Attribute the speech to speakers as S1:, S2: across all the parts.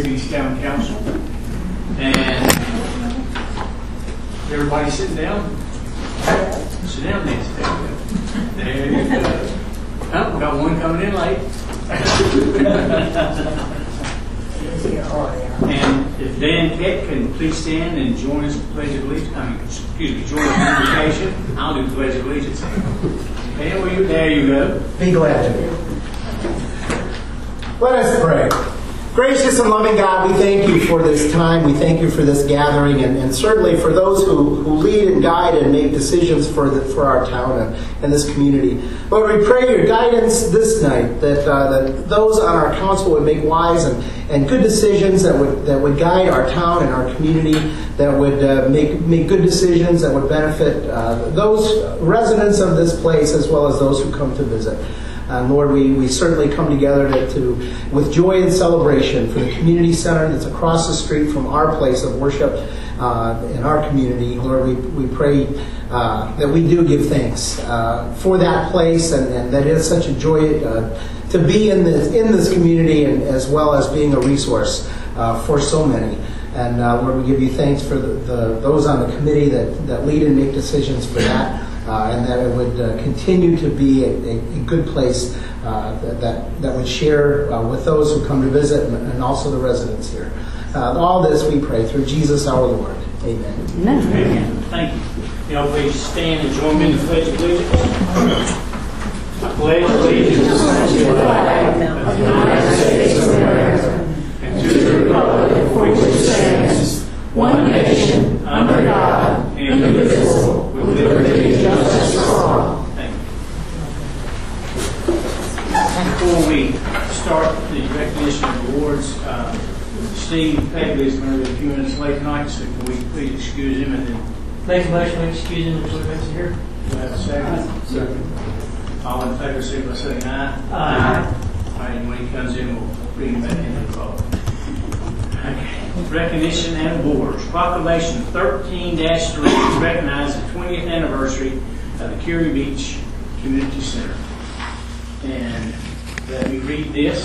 S1: Curie Beach Town Council. And everybody sitting down? Sit down, Nancy. There you go. Oh, we got one coming in late. And if Dan Keck can please stand and join us in the Pledge of Allegiance. Join the congregation. I'll do the Pledge of Allegiance. Dan, there you go.
S2: Be glad to. Let us pray. Gracious and loving God, we thank you for this time. We thank you for this gathering, and certainly for those who lead and guide and make decisions for our town and this community. Lord, we pray your guidance this night, that those on our council would make wise and good decisions that would guide our town and our community, that would make good decisions that would benefit those residents of this place as well as those who come to visit. Lord, we certainly come together with joy and celebration for the community center that's across the street from our place of worship in our community. Lord, we pray that we do give thanks for that place, and that it is such a joy to be in this community, and as well as being a resource for so many. And Lord, we give you thanks for those on the committee that lead and make decisions for that. And that it would continue to be a good place that would share with those who come to visit, and also the residents here. All this we pray through Jesus our Lord. Amen.
S1: Amen. Thank you. Y'all please stand and join me in the Pledge of Allegiance. I pledge allegiance to the flag of the United States of America and to the republic for which it stands, one nation, under God, indivisible, with liberty and justice for all. Thank you. Before we start the recognition of awards, Steve Pegley is going to be a few minutes late tonight, so can we please excuse him and then
S3: make a motion to excuse him until he gets here?
S1: Do I have a second? Second. All in favor, say by saying aye.
S3: Aye.
S1: All right, and when he comes in, we'll bring him back into the call. Okay. Recognition and awards. Proclamation 13-3 to recognize the 20th anniversary of the Curie Beach Community Center. And let me read this.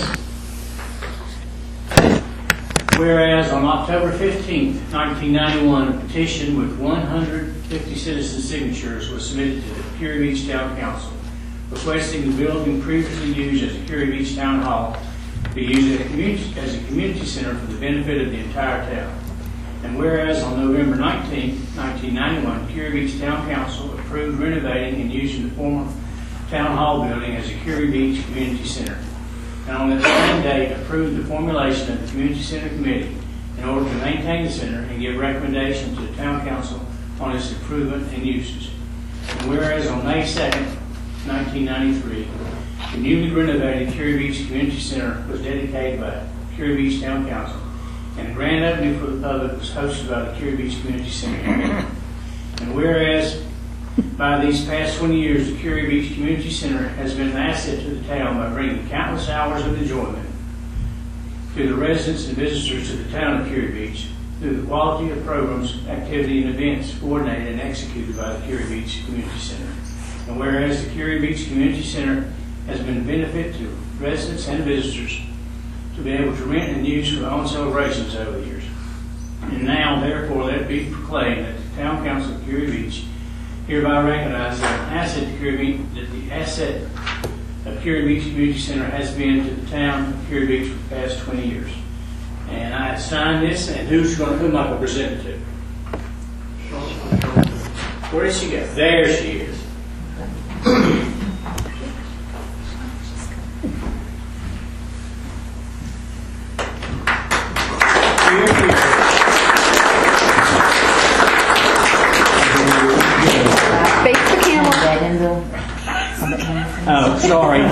S1: Whereas on October 15th, 1991, a petition with 150 citizen signatures was submitted to the Curie Beach Town Council, requesting the building previously used as a Curie Beach Town Hall be used as a community center for the benefit of the entire town. And whereas on November 19, 1991, Curie Beach Town Council approved renovating and using the former Town Hall building as a Curie Beach Community Center. And on that same date, approved the formulation of the Community Center Committee in order to maintain the center and give recommendations to the Town Council on its improvement and uses. And whereas on May 2nd, 1993, the newly renovated Curie Beach Community Center was dedicated by Curie Beach Town Council, and a grand opening for the public was hosted by the Curie Beach Community Center Committee. And whereas by these past 20 years, the Curie Beach Community Center has been an asset to the town by bringing countless hours of enjoyment to the residents and visitors to the town of Curie Beach through the quality of programs, activity, and events coordinated and executed by the Curie Beach Community Center. And whereas the Curie Beach Community Center has been a benefit to residents and visitors to be able to rent and use for their own celebrations over the years. And now, therefore, let it be proclaimed that the Town Council of Curie Beach hereby recognizes that the asset of Curie Beach Community Center has been to the town of Curie Beach for the past 20 years. And I signed this, and who am I going to present it to? Where did she go? There she is. Oh, sorry.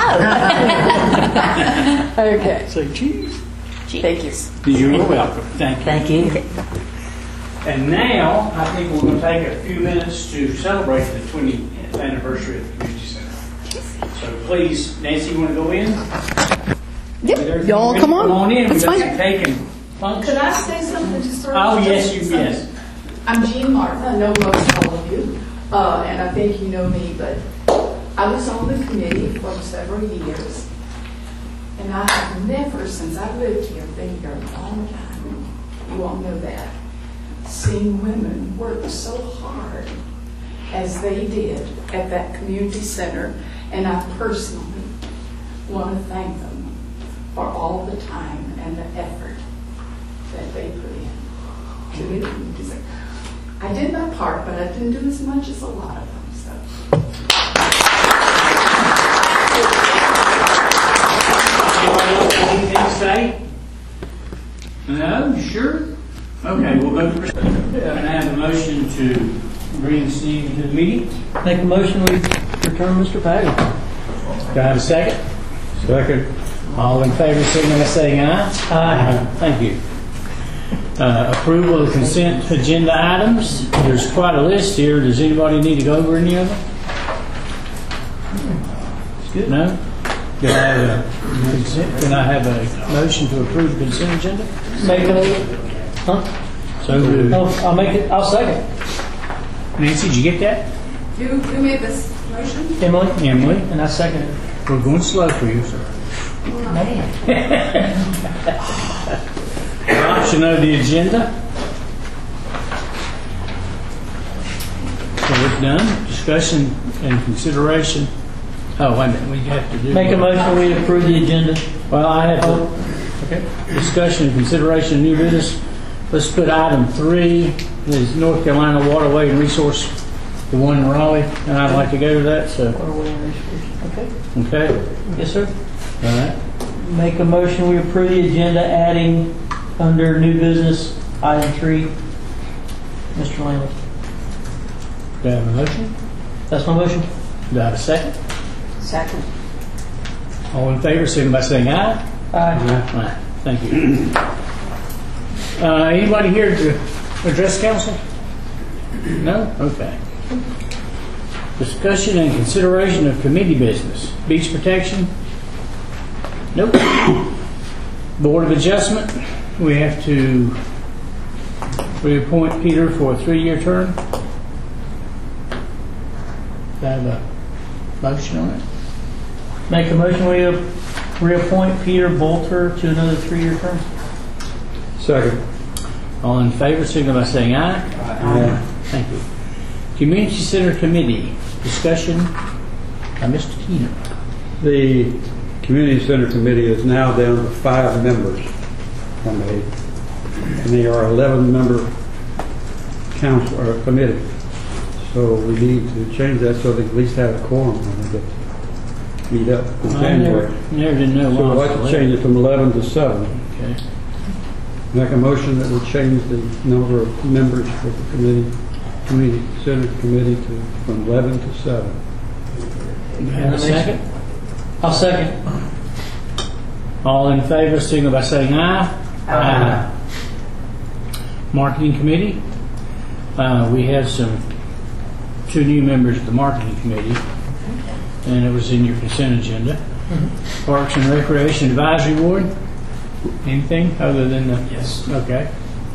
S4: Okay.
S1: Say cheese.
S4: Thank you.
S1: You're welcome. Thank you.
S4: Thank you.
S1: And now, I think we're going to take a few minutes to celebrate the 20th anniversary of the Community Center. So please, Nancy, you want to go in?
S4: Yep. Y'all come on.
S1: Come on in.
S4: That's
S1: We've got
S4: fine.
S1: some cake and punch.
S5: Could I say something to start?
S1: Oh, yes, yes.
S5: I'm Jean Martin. I know most all of you, and I think you know me, but I was on the committee for several years. And I have never, since I've lived here, been here a long time, you all know that, seen women work so hard as they did at that community center. And I personally want to thank them for all the time and the effort that they put in to the community center. I did my part, but I didn't do as much as a lot of them. So.
S1: Anybody else have anything to say? No? Sure? Okay, we'll go for and I have a motion to bring Steve into the meeting.
S3: Make a motion, we return Mr. Pagan.
S1: Do I have a second?
S6: Second.
S1: All in favor, signify by saying aye.
S3: Aye.
S1: Thank you. Approval of consent agenda items. There's quite a list here. Does anybody need to go over any of them?
S3: Good.
S1: No? Do I have a consent? Can I have a motion to approve the consent agenda?
S3: Make a, huh?
S1: So moved.
S3: Oh, I'll make it, I'll second.
S1: Nancy, did you get that?
S5: Who made this motion?
S3: Emily?
S1: Emily?
S3: And I second it.
S1: We're going slow for you, sir. Adoption of the agenda. So it's done. Discussion and consideration. Oh, wait a minute. We have to do.
S3: Make a motion, we approve the agenda.
S1: Well, I have to. Okay. Discussion and consideration of new business. Let's put item 3, the North Carolina Waterway and Resource, the one in Raleigh, and I'd like to go to that. So,
S3: Okay.
S1: okay.
S3: Yes, sir.
S1: All right.
S3: Make a motion, we approve the agenda, adding under new business, item 3, Mr. Lamley.
S1: Do I have a motion?
S3: That's my motion.
S1: Do I have a second?
S4: Second.
S1: All in favor, signify by saying aye.
S3: Aye.
S1: Aye. Thank you. Anybody here to address council? No? Okay. Discussion and consideration of committee business. Beach protection? Nope. Board of Adjustment? We have to reappoint Peter for a 3-year term. Do I have a motion on it?
S3: Make a motion, we reappoint Peter Bolter to another 3-year term.
S6: Second.
S1: All in favor, signify by saying aye. Aye. Thank you. Community Center Committee. Discussion by Mr. Keener.
S6: The Community Center Committee is now down to 5 members from 8, and they are 11-member council or committee. So we need to change that so they at least have a quorum when they get to meet up in January.
S1: Never did know.
S6: So I'd like to change it from 11 to 7.
S1: Okay.
S6: Make a motion that would change the number of members for the Community Center Committee from 11 to 7.
S1: Do you have a second?
S3: I'll second.
S1: All in favor, signify by saying aye. Aye. Marketing Committee. We have 2 new members of the Marketing Committee, and it was in your consent agenda. Parks and Recreation Advisory Board. Anything other than the...
S7: Yes.
S1: Okay.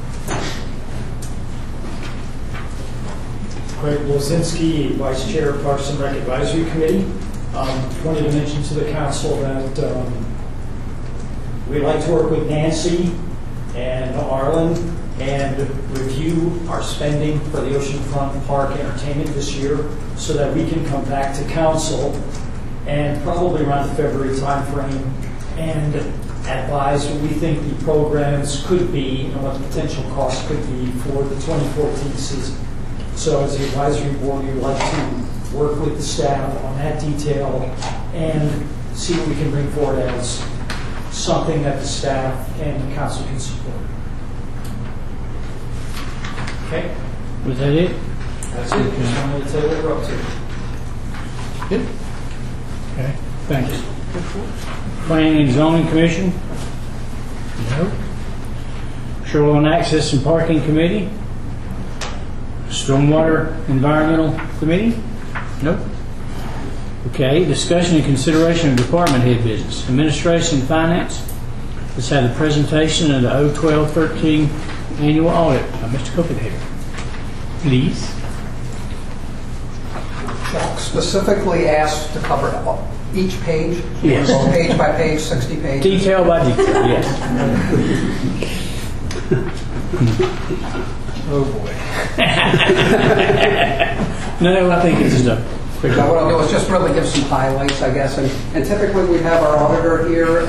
S7: Craig Lozinski, Vice Chair of Parks and Rec Advisory Committee. Wanted to mention to the council that we like to work with Nancy and Arlen and review our spending for the Oceanfront Park Entertainment this year so that we can come back to council and probably around the February timeframe and advise what we think the programs could be and what the potential cost could be for the 2014 season. So as the advisory board, we would like to work with the staff on that detail and see what we can bring forward as something that the staff and the council can support. Okay?
S1: Was that it?
S7: That's it. Just wanted to tell you what we're up to.
S1: Good. Okay. Thanks. Planning and Zoning Commission? No. Shoreline Access and Parking Committee? Stormwater Environmental Committee? Nope. Okay. Discussion and consideration of department head business. Administration and Finance. Let's have the presentation of the 012-13 annual audit by Mr. Copenhagen. Please.
S8: Specifically asked to cover Each page?
S1: Yes.
S8: Page by page, 60 pages?
S1: Detail by detail, yes. Oh, boy. No, I think it's a quick.
S8: Now, what I'll do is just really give some highlights, I guess. And typically we have our auditor here.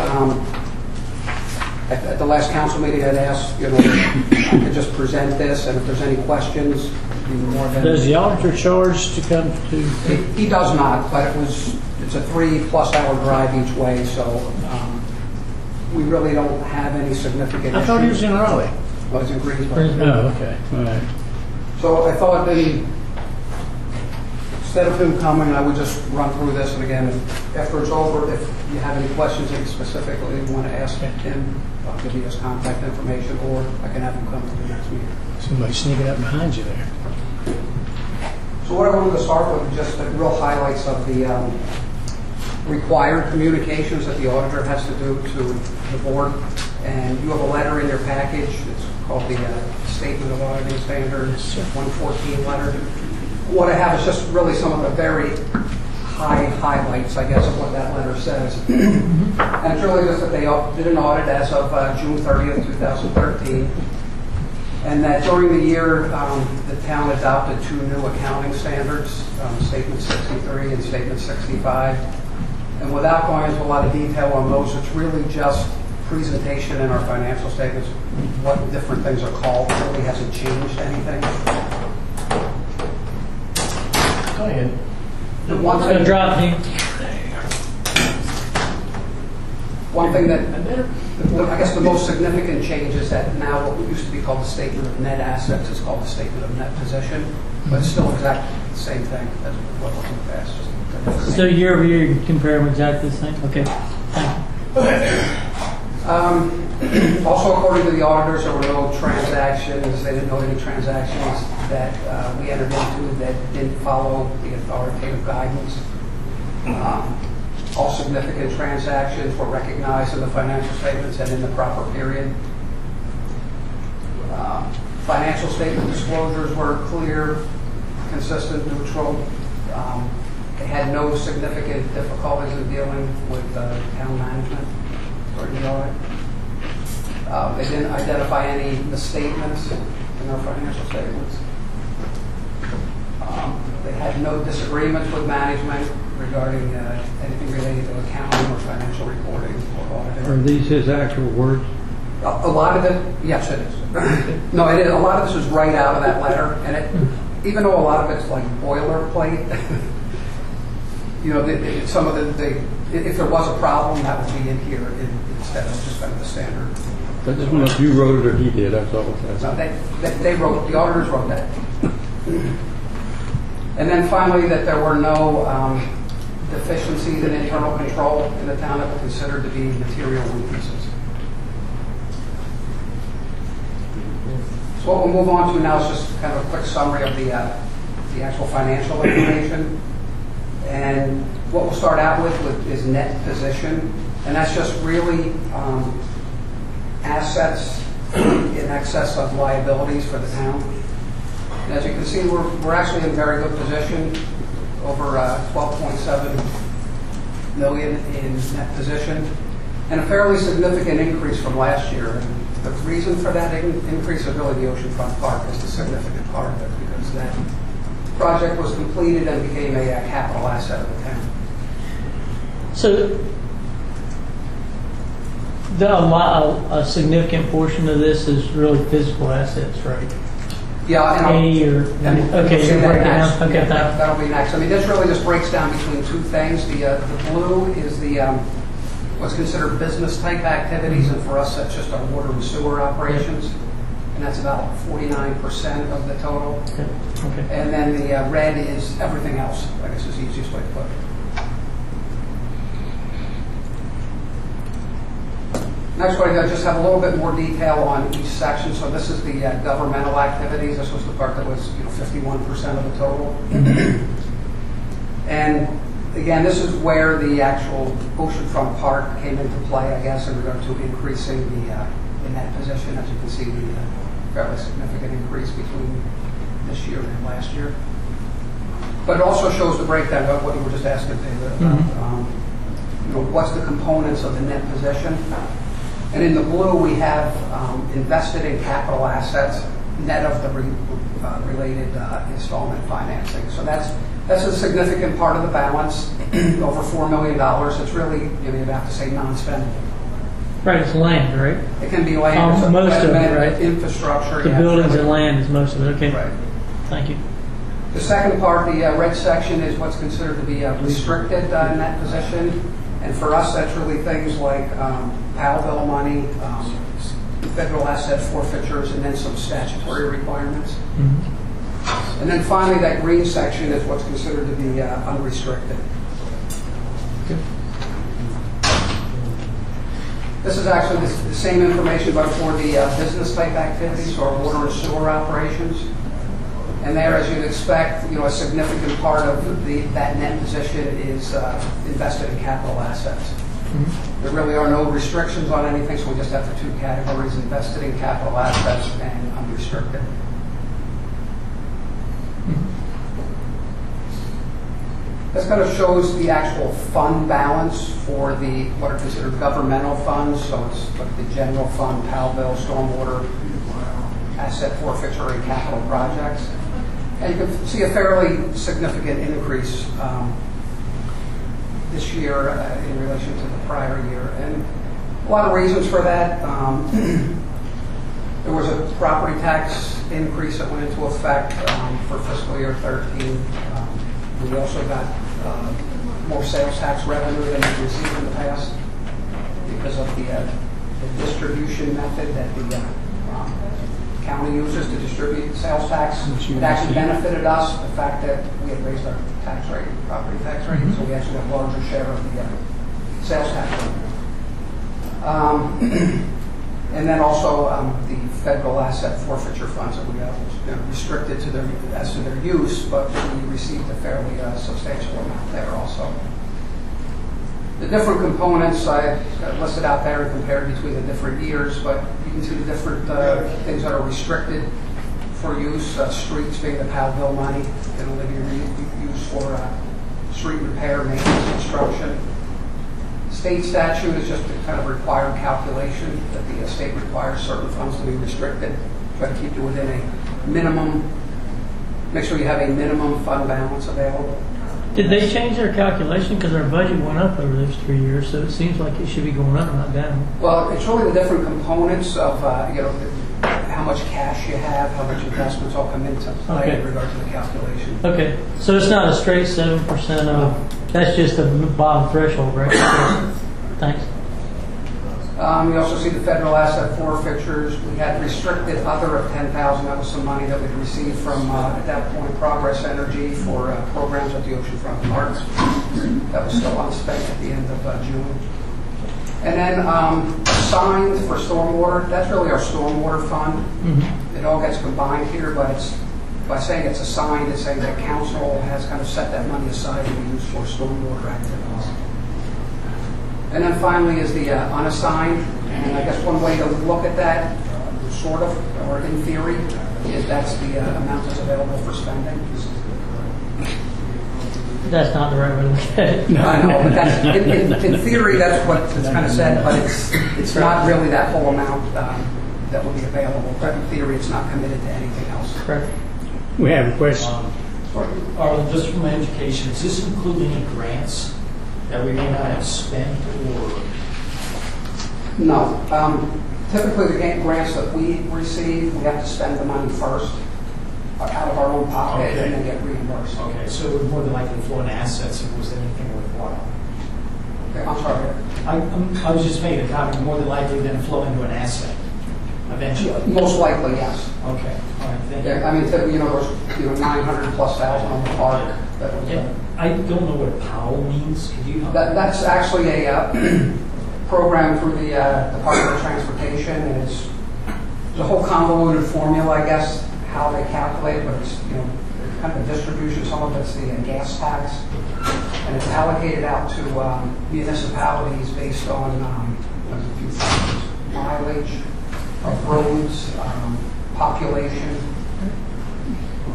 S8: At the last council meeting, I'd asked, I could just present this, and if there's any questions, be more than...
S1: Does the auditor charge to come to?
S8: He does not, but it's a 3+ hour drive each way, so we really don't have any significant
S1: I thought he was
S8: issues.
S1: in Raleigh.
S8: Well, he's in Greensboro.
S1: Oh, okay, all right.
S8: So I thought that instead of him coming, I would just run through this, and again, after it's over, if you have any questions that you specifically want to ask him, I'll give you his contact information, or I can have him come to the next meeting.
S1: Somebody sneaking up behind you there.
S8: So what I wanted to start with is just the real highlights of the required communications that the auditor has to do to the board. And you have a letter in your package. It's called the Statement of Auditing Standards 114 letter. What I have is just really some of the very high highlights, I guess, of what that letter says. And it's really just that they did an audit as of June 30th, 2013. And that during the year, the town adopted 2 new accounting standards, Statement 63 and Statement 65. And without going into a lot of detail on those, it's really just presentation in our financial statements, what different things are called. It really hasn't changed anything.
S1: Go ahead.
S8: The one
S3: Gonna
S8: thing,
S3: drop you.
S8: one thing that, I guess the most significant change is that now what used to be called the statement of net assets is called the statement of net position, but it's still exactly the same thing as what was in the past. Just a different
S3: So
S8: name.
S3: year over year, you compare them exactly the same? Okay, thank you.
S8: Also, according to the auditors, there were no transactions. They didn't know any transactions that we entered into that didn't follow the authoritative guidance. All significant transactions were recognized in the financial statements and in the proper period. Financial statement disclosures were clear, consistent, neutral. They had no significant difficulties in dealing with town management during the audit. They didn't identify any misstatements in our financial statements. They had no disagreements with management regarding anything related to accounting or financial reporting or auditing.
S6: Are these his actual words?
S8: A lot of it, yes, it is. No, it is. A lot of this is right out of that letter, and even though a lot of it's like boilerplate, some of if there was a problem, that would be in here instead of just kind of the standard.
S6: I just wonder if you wrote it or he did, that's all it says.
S8: No, they wrote, the auditors wrote that. And then finally, that there were no deficiencies in internal control in the town that were considered to be material weaknesses. So what we'll move on to now is just kind of a quick summary of the actual financial information. And what we'll start out with is net position. And that's just really assets in excess of liabilities for the town. And as you can see, we're actually in very good position, over 12.7 million in net position, and a fairly significant increase from last year. And the reason for that increase is really the Oceanfront Park is the significant part of it, because that project was completed and became a capital asset of the town.
S3: So, a significant portion of this is really physical assets, right?
S8: Yeah, and
S3: Okay, you're breaking down. Okay, thanks.
S8: that'll be next. I mean, this really just breaks down between 2 things. The blue is the what's considered business type activities, and for us, that's just our water and sewer operations, and that's about 49% of the total.
S3: Okay.
S8: And then the red is everything else. I guess is the easiest way to put it. Next one, I just have a little bit more detail on each section. So this is the governmental activities. This was the part that was 51% of the total. And again, this is where the actual Oceanfront Park came into play, I guess, in regard to increasing the net position. As you can see, the fairly significant increase between this year and last year. But it also shows the breakdown of what you were just asking, David, about what's the components of the net position. And in the blue, we have invested in capital assets, net of the related installment financing. So that's a significant part of the balance, over $4 million. It's really, you'd have to say, non-spendable.
S3: Right, it's land, right?
S8: It can be land,
S3: most of it, right?
S8: Infrastructure.
S3: The buildings and land is most of it. Okay.
S8: Right.
S3: Thank you.
S8: The second part, the red section, is what's considered to be restricted in that position. And for us, that's really things like PAL bill money, federal asset forfeitures, and then some statutory requirements.
S3: Mm-hmm.
S8: And then finally, that green section is what's considered to be unrestricted.
S3: Good.
S8: This is actually the same information, but for the business type activities, or water and sewer operations. And there, as you'd expect, a significant part of that net position is invested in capital assets. Mm-hmm. There really are no restrictions on anything, so we just have the two categories: invested in capital assets and unrestricted. This kind of shows the actual fund balance for what are considered governmental funds. So it's like the general fund, PAL bill, stormwater, asset forfeiture, and capital projects. And you can see a fairly significant increase this year in relation to the prior year. And a lot of reasons for that. There was a property tax increase that went into effect for fiscal year 13. We also got more sales tax revenue than we received in the past because of the distribution method that the county uses to distribute sales tax. It actually benefited us, the fact that we had raised our tax rate, property tax rate, so we actually got a larger share of the sales tax revenue. And then also the federal asset forfeiture funds that we got restricted to their use, but we received a fairly substantial amount there also. The different components I listed out there and compared between the different years, but you can see the different things that are restricted for use. Streets being the PAL bill money that will be used for street repair, maintenance, construction. State statute is just a kind of required calculation that the state requires certain funds to be restricted. Try to keep you within a minimum, make sure you have a minimum fund balance available.
S3: Did they change their calculation? Because our budget went up over those 3 years, so it seems like it should be going up, not down.
S8: Well, it's really the different components of, how much cash you have, how much investments all come into play in regard to the calculation.
S3: Okay, so it's not a straight 7% of, that's just the bottom threshold, right? Thanks.
S8: You also see the federal asset forfeitures. We had restricted other of $10,000. That was some money that we'd received from, at that point, Progress Energy for programs at the Oceanfront Parks. That was still unspent at the end of June. And then assigned for stormwater. That's really our stormwater fund. Mm-hmm. It all gets combined here, but it's, by saying it's assigned, it's saying that council has kind of set that money aside to be used for stormwater activities. And then finally is the unassigned. And I guess one way to look at that, sort of, or in theory, is that's the amount that's available for spending.
S3: That's not the right way to look at it.
S8: I know, but that's, in theory, that's what it's kind of said, but it's not really that whole amount that will be available. But in theory, it's not committed to anything else.
S3: Correct.
S6: We have a question.
S7: Arlen, just from my education, does this include any grants that we may not have spent or?
S8: No. Typically, the grants that we receive, we have to spend the money first out of our own pocket and then get reimbursed.
S7: Okay, so it would more than likely flow in assets if it was anything worthwhile.
S8: Okay, I'm sorry.
S7: I was just making a comment, more than likely than flow into an asset eventually.
S8: Most likely, yes.
S7: Okay, all right, thank you.
S8: Yeah, I mean, there's 900,000+ on the park. That was,
S7: I don't know what POW means. Could you?
S8: That's actually a program through the Department of Transportation, and it's a whole convoluted formula, I guess, how they calculate it, but it's kind of a distribution. Some of it's the gas tax, and it's allocated out to municipalities based on mileage of roads, population.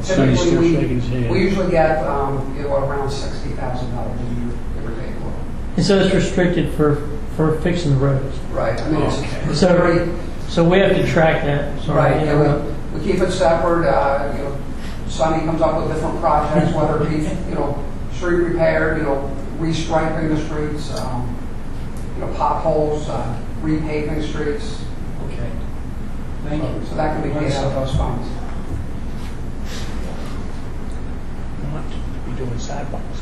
S8: Typically, we usually get around $60,000 a year, give or take.
S3: And so it's restricted for fixing the roads.
S8: Right, I mean, it's
S3: So-
S8: very,
S3: So we have to track that. Sorry,
S8: right,
S3: to
S8: yeah,
S3: interrupt.
S8: we keep it separate, Sonny comes up with different projects, whether it be, street repair, restriping the streets, potholes, repaving streets.
S7: Okay. Thank you.
S8: So that can be paid out of those funds.
S1: We're doing sidewalks.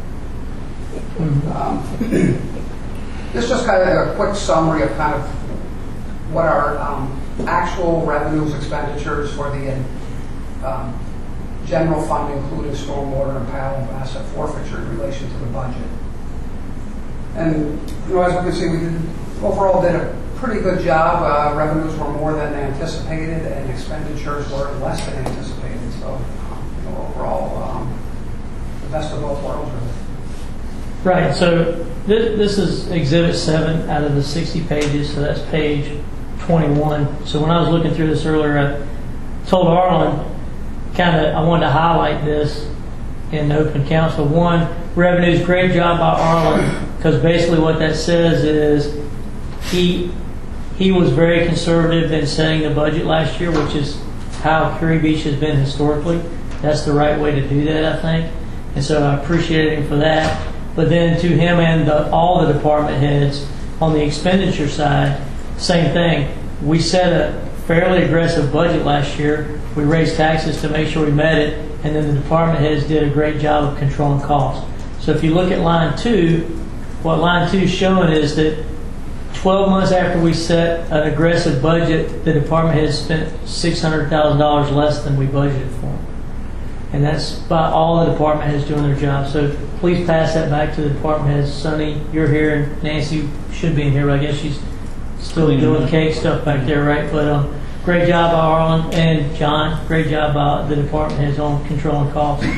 S8: This is just kind of a quick summary of kind of what our actual revenues, expenditures for the general fund, including stormwater and passive asset forfeiture in relation to the budget. And as we can see, we overall did a pretty good job. Revenues were more than anticipated, and expenditures were less than anticipated. So overall, the best of both worlds, really.
S3: Right, so this is Exhibit 7 out of the 60 pages, so that's page 21. So when I was looking through this earlier, I told Arlen, I wanted to highlight this in open council. One, revenues, great job by Arlen, because basically what that says is he was very conservative in setting the budget last year, which is how Curie Beach has been historically. That's the right way to do that, I think. And so I appreciate him for that. But then to him and all the department heads on the expenditure side, same thing. We set a fairly aggressive budget last year. We raised taxes to make sure we met it, and then the department heads did a great job of controlling costs. So if you look at line 2, what line 2 is showing is that 12 months after we set an aggressive budget, the department heads spent $600,000 less than we budgeted for them. And that's by all the department heads doing their job. So please pass that back to the department heads. Sonny, you're here, and Nancy should be in here, but I guess she's still doing cake stuff back there, right? But great job by Arlen and John. Great job by the department heads on controlling costs.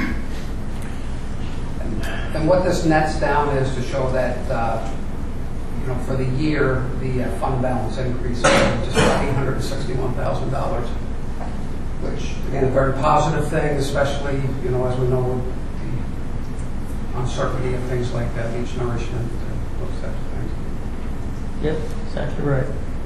S8: And what this nets down is to show that, for the year, the fund balance increased by just about $861,000, which, again, a very positive thing, especially, as we know, with the uncertainty of things like that, beach nourishment, those types of things.
S3: Yep, exactly right.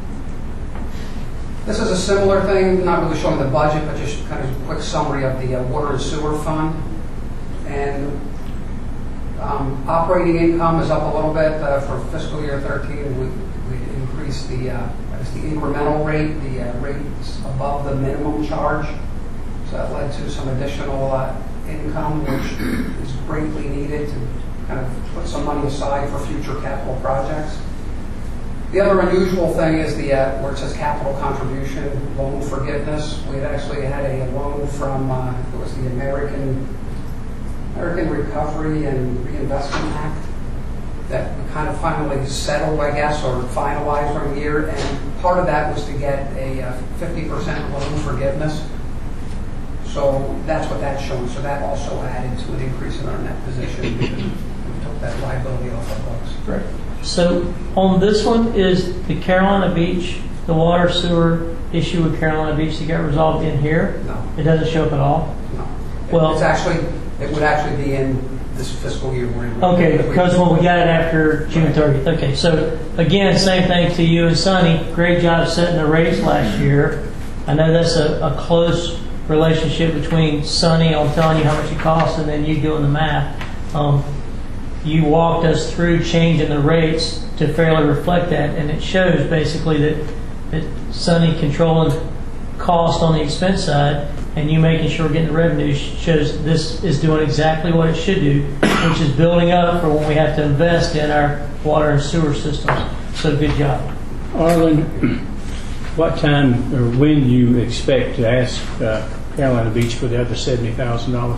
S8: This is a similar thing, not really showing the budget, but just kind of a quick summary of the water and sewer fund. And operating income is up a little bit for fiscal year 13. We increased the incremental rate, the rates above the minimum charge. So that led to some additional income, which is greatly needed to kind of put some money aside for future capital projects. The other unusual thing is where it says capital contribution, loan forgiveness. We had actually had a loan from, it was the American Recovery and Reinvestment Act that we kind of finally settled, I guess, or finalized during the year. And part of that was to get a 50% loan forgiveness. So that's what that's showing. So that also added to an increase in our net position. We took that liability off our books.
S3: Right. So on this one, is the Carolina Beach, the water sewer issue with Carolina Beach that got resolved in here?
S8: No.
S3: It doesn't show up at all?
S8: No.
S3: Well,
S8: It would actually be in this fiscal year we're in.
S3: okay, because when we got it after June 30th. Okay, so again, same thing to you and Sonny. Great job setting the rates last year. I know that's a close relationship between Sonny on telling you how much it costs and then you doing the math. You walked us through changing the rates to fairly reflect that, and it shows basically that Sonny controlling cost on the expense side and you making sure we're getting the revenue shows this is doing exactly what it should do, which is building up for when we have to invest in our water and sewer systems. So good job.
S1: Arlen, what time or when do you expect to ask Carolina Beach for the other $70,000?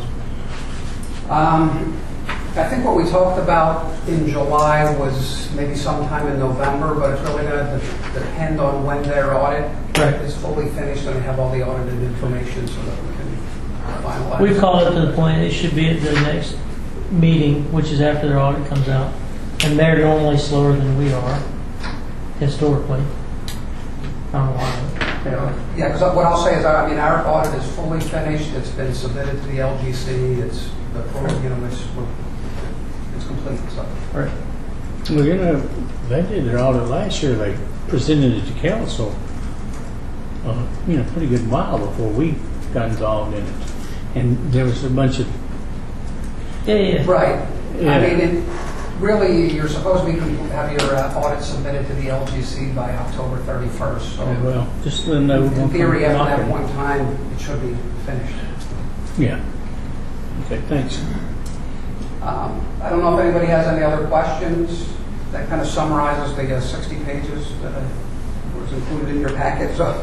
S8: I think what we talked about in July was maybe sometime in November, but it's really going to depend on when their audit is fully finished and they have all the audited information so that we can finalize.
S3: We've called it to the point it should be at the next meeting, which is after their audit comes out. And they're normally slower than we are, historically. I don't know why.
S8: Yeah, because what I'll say is, our audit is fully finished. It's been submitted to the LGC. It's complete. So.
S3: Right.
S1: Well, you know, they did their audit last year. They presented it to council, pretty good while before we got involved in it. And there was a bunch of...
S3: Yeah.
S8: Right.
S1: Yeah.
S8: I mean, really, you're supposed to have your audit submitted to the LGC by October 31st. So
S1: well, just let them know.
S8: in theory, after that point in time, it should be finished.
S1: Yeah. Okay, thanks.
S8: I don't know if anybody has any other questions. That kind of summarizes the 60 pages that was included in your packet. So,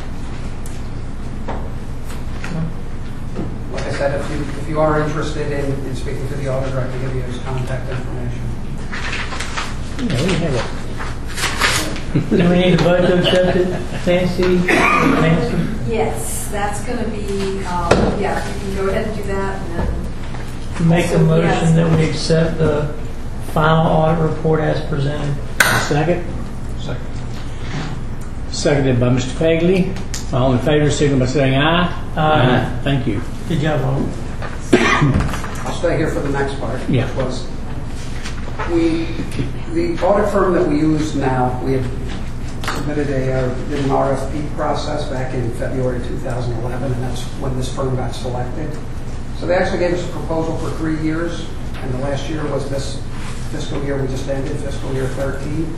S8: like I said, if you are interested in speaking to the auditor, I can give you his contact information.
S1: Yeah, we have
S3: Do we need to vote to accept it? Nancy?
S9: Yes, that's going to be, you can go ahead and do that. And then
S3: Make a
S9: also,
S3: motion
S9: yes.
S3: that we accept the final audit report as presented.
S1: Second? Seconded by Mr. Fagley. All in favor, signal by saying aye.
S3: Aye.
S1: Thank you.
S3: Good job, Ron.
S8: I'll stay here for the next part.
S1: Yeah.
S8: Which was the audit firm that we use now, we have submitted did an RFP process back in February 2011, and that's when this firm got selected. So they actually gave us a proposal for 3 years, and the last year was this fiscal year we just ended, fiscal year 13.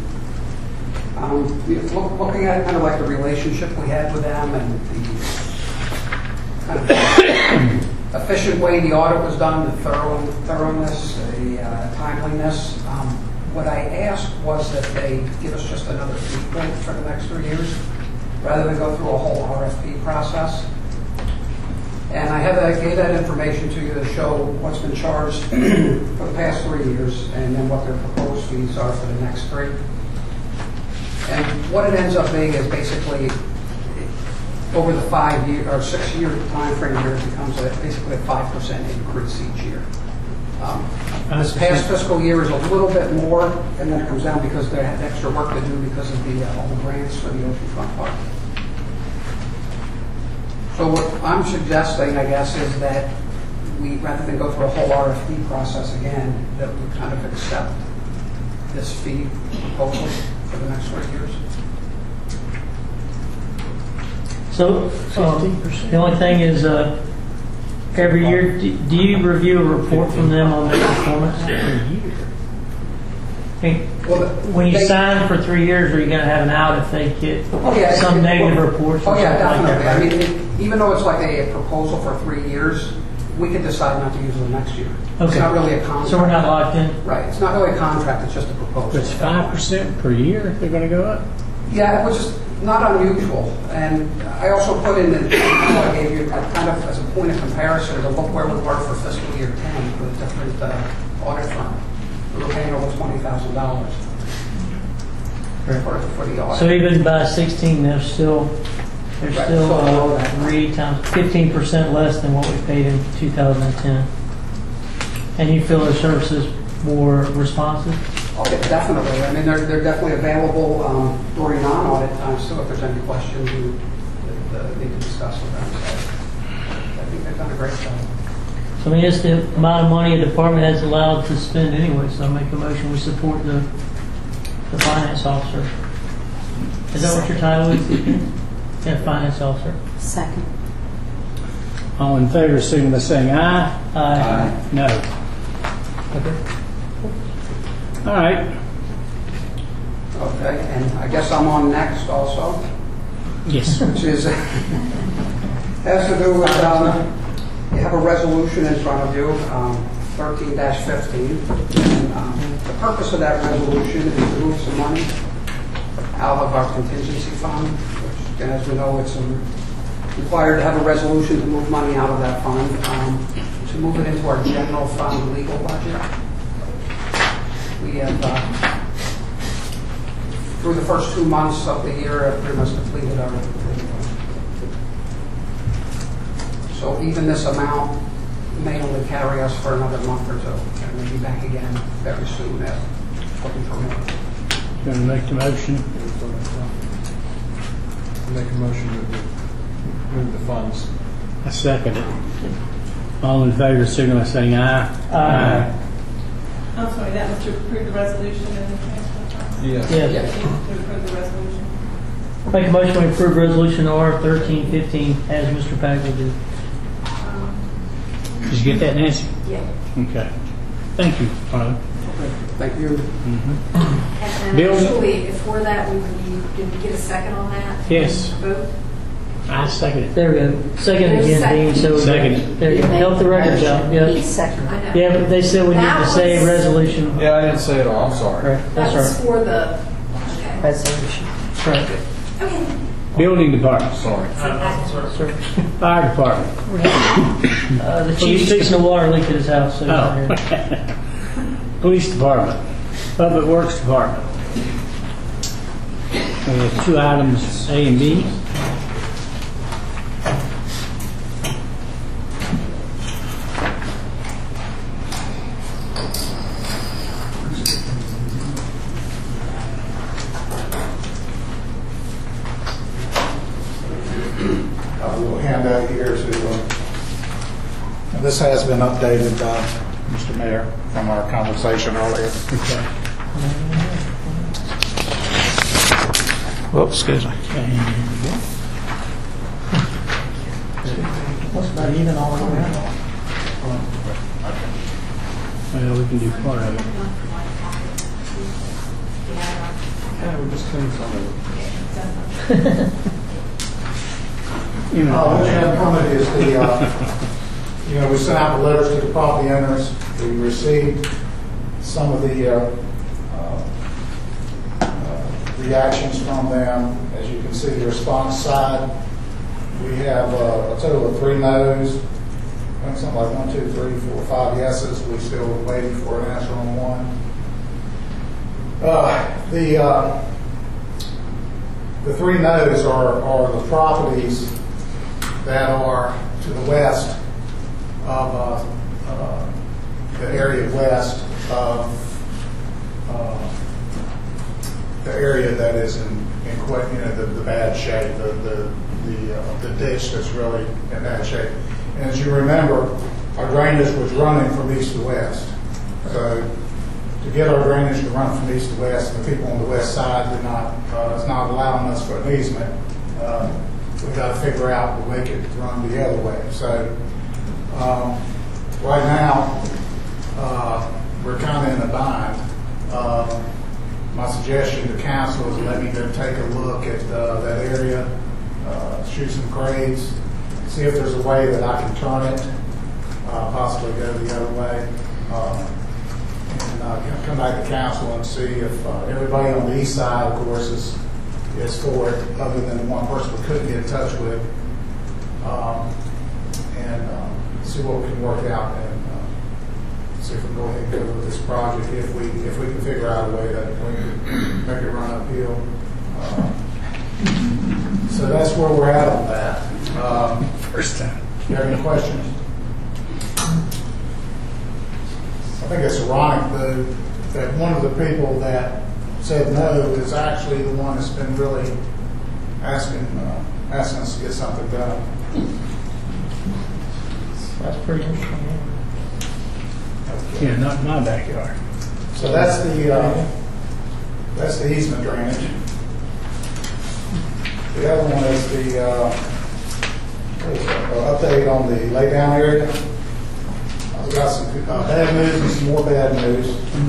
S8: Looking at it, kind of like the relationship we had with them and the kind of efficient way the audit was done, the thoroughness, the timeliness. What I asked was that they give us just another fee point for the next 3 years, rather than go through a whole RFP process. And I gave that information to you to show what's been charged for the past 3 years, and then what their proposed fees are for the next 3. And what it ends up being is basically, over the 5 year or 6 year time frame here, it becomes basically a 5% increase each year. This past fiscal year is a little bit more, and then it comes down because they had extra work to do because of all the grants for the Oceanfront Park. So what I'm suggesting, I guess, is that we, rather than go through a whole RFP process again, that we kind of accept this fee proposal for the next 3 years.
S3: So, the only thing is, every year, do you review a report from them on their performance? When you sign for 3 years, are you going to have an out if they get some negative reports or something
S8: definitely.
S3: like that?
S8: I mean, even though it's like a proposal for 3 years, we could decide not to use it next year.
S3: Okay.
S8: It's not really a contract.
S3: So we're not locked in?
S8: Right. It's not really a contract. It's just a proposal.
S1: It's 5% per year they're going to go up?
S8: Yeah, which is not unusual. And I also put in the I gave you kind of as a point of comparison to look where we were for fiscal year 10 for the different audit firm. We were paying over $20,000 for the audit.
S3: So even by 16, they're still
S8: Right, so below that.
S3: 3 times 15% less than what we paid in 2010. And you feel their services more responsive?
S8: Oh, yeah, definitely. I mean, they're definitely available during non-audit times, so if there's any questions you need to discuss with them. So I think they've done a great job.
S3: So I mean, it's the amount of money a department has allowed to spend anyway, so I make a motion we support the finance officer. Is that what your title is? Yeah, finance officer.
S4: Second.
S1: All in favor, signal by saying aye.
S3: Aye.
S1: No.
S3: Okay.
S1: All right.
S8: Okay, and I guess I'm on next also,
S1: Yes.
S8: which is has to do with you have a resolution in front of you, 13-15. And, the purpose of that resolution is to move some money out of our contingency fund, which, as we know, it's required to have a resolution to move money out of that fund, to move it into our general fund legal budget. We have, through the first 2 months of the year, pretty much completed our legal budget. So even this amount may only carry us for another month or two, and we'll be back again very soon looking for more.
S1: Going to make the motion?
S10: Make a motion to move the funds.
S1: I second it. All in favor, signal by saying aye.
S3: Aye.
S11: I'm sorry, that was to approve the resolution and the transfer funds?
S10: Yes.
S3: Yes.
S11: To approve the resolution.
S3: Make a motion to approve resolution R 1315 as Mr. Packard did.
S1: Did you get that, Nancy?
S9: Yeah.
S1: Okay. Thank you, Harlan.
S8: Thank you.
S9: And
S1: Bill?
S9: actually, for that, we would need, did we get a second on that?
S1: Yes.
S9: Vote?
S1: I second it.
S3: There we go. Second
S9: There's
S3: again,
S9: second.
S3: Dean. So
S1: Second.
S3: There you go. Help the records out. Yeah.
S4: He's second.
S9: I know.
S3: Yeah, but they said we need
S9: That
S3: to say
S9: was-
S3: resolution.
S10: Yeah, I didn't say it all, I'm sorry.
S3: Right.
S9: That was
S3: That's
S9: for the, okay.
S4: Resolution.
S3: right. Right.
S9: Okay.
S1: Building department.
S10: Sorry.
S1: Fire department.
S3: The chief's fixing a water leak at his house. So
S1: Oh. Police department. Public Works department. Two items, A and B.
S12: A little handout here and this has been updated, Mr. Mayor, from our conversation earlier. Whoops, excuse me.
S3: That's about even all the way around.
S1: Well, we can do part of it.
S10: Yeah, we just cleaned some of it.
S12: What you have in front of you is we sent out the letters to the property owners. We received some of the reactions from them. As you can see, the response side, we have a total of 3 no's. I think something like 1, 2, 3, 4, 5 yeses. We're still waiting for an answer on one. The 3 no's are the properties that are to the west of the area west of the area that is in the bad shape, the ditch that's really in bad shape. And as you remember, our drainage was running from east to west. So to get our drainage to run from east to west, the people on the west side is not allowing us for an easement. We've got to figure out to make it run the other way. So right now, we're kind of in a bind. My suggestion to council is let me go take a look at that area, shoot some grades, see if there's a way that I can turn it, possibly go the other way, and come back to council and see if everybody on the east side, of course, is for it, other than one person we couldn't get in touch with, and see what we can work out, and see if we can go ahead and go with this project if we can figure out a way that we can make it run uphill. So that's where we're at on that.
S1: First time.
S12: You have any questions? I think it's ironic, though, that one of the people that said no is actually the one that's been really asking us to get something done.
S3: That's pretty interesting.
S1: Yeah, not in my backyard.
S12: So that's the easement drainage. The other one is the update on the laydown area. I've got some bad news and some more bad news.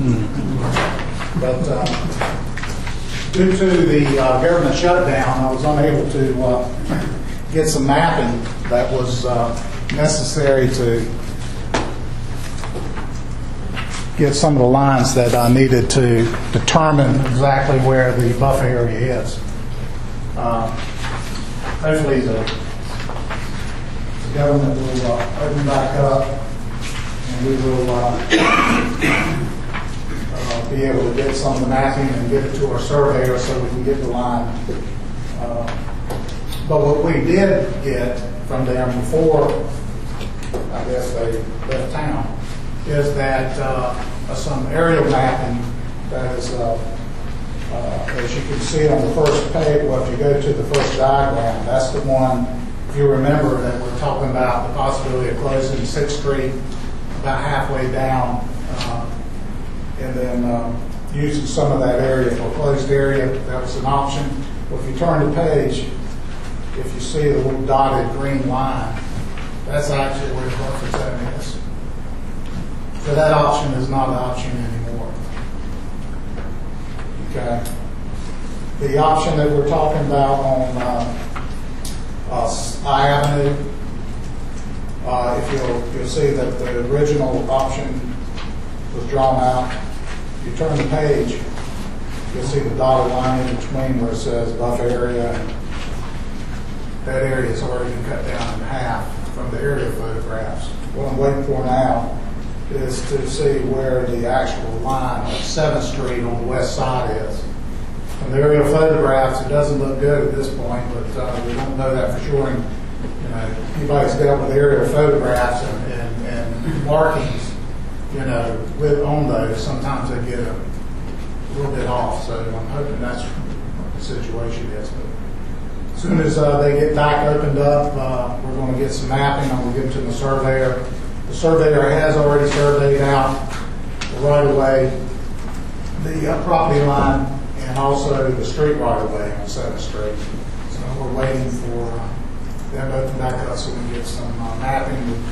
S12: But due to the government shutdown, I was unable to get some mapping that was necessary to get some of the lines that I needed to determine exactly where the buffer area is. Hopefully the government will open back up and we will be able to get some of the mapping and get it to our surveyor so we can get the line. But what we did get from them before, I guess they left town, is that some aerial mapping that is, as you can see on the first page, well, if you go to the first diagram, that's the one, if you remember, that we're talking about the possibility of closing 6th Street about halfway down and then using some of that area for a closed area. That was an option. Well, if you turn the page, if you see the little dotted green line, that's actually where the buffer zone is. So that option is not an option anymore. Okay. The option that we're talking about on I Avenue, if you'll see that the original option was drawn out. If you turn the page, you'll see the dotted line in between where it says buffer area. And that area has already been cut down in half from the aerial photographs. What I'm waiting for now is to see where the actual line of 7th Street on the west side is. From the aerial photographs, it doesn't look good at this point, but we don't know that for sure. And, anybody's dealt with aerial photographs and markings, on those, sometimes they get a little bit off. So I'm hoping that's what the situation is. But as soon as they get back opened up, we're going to get some mapping. I'm going to give it to the surveyor. The surveyor has already surveyed out the right-of-way, the property line, and also the street right-of-way on 7th Street. So we're waiting for them to open back up so we can get some mapping with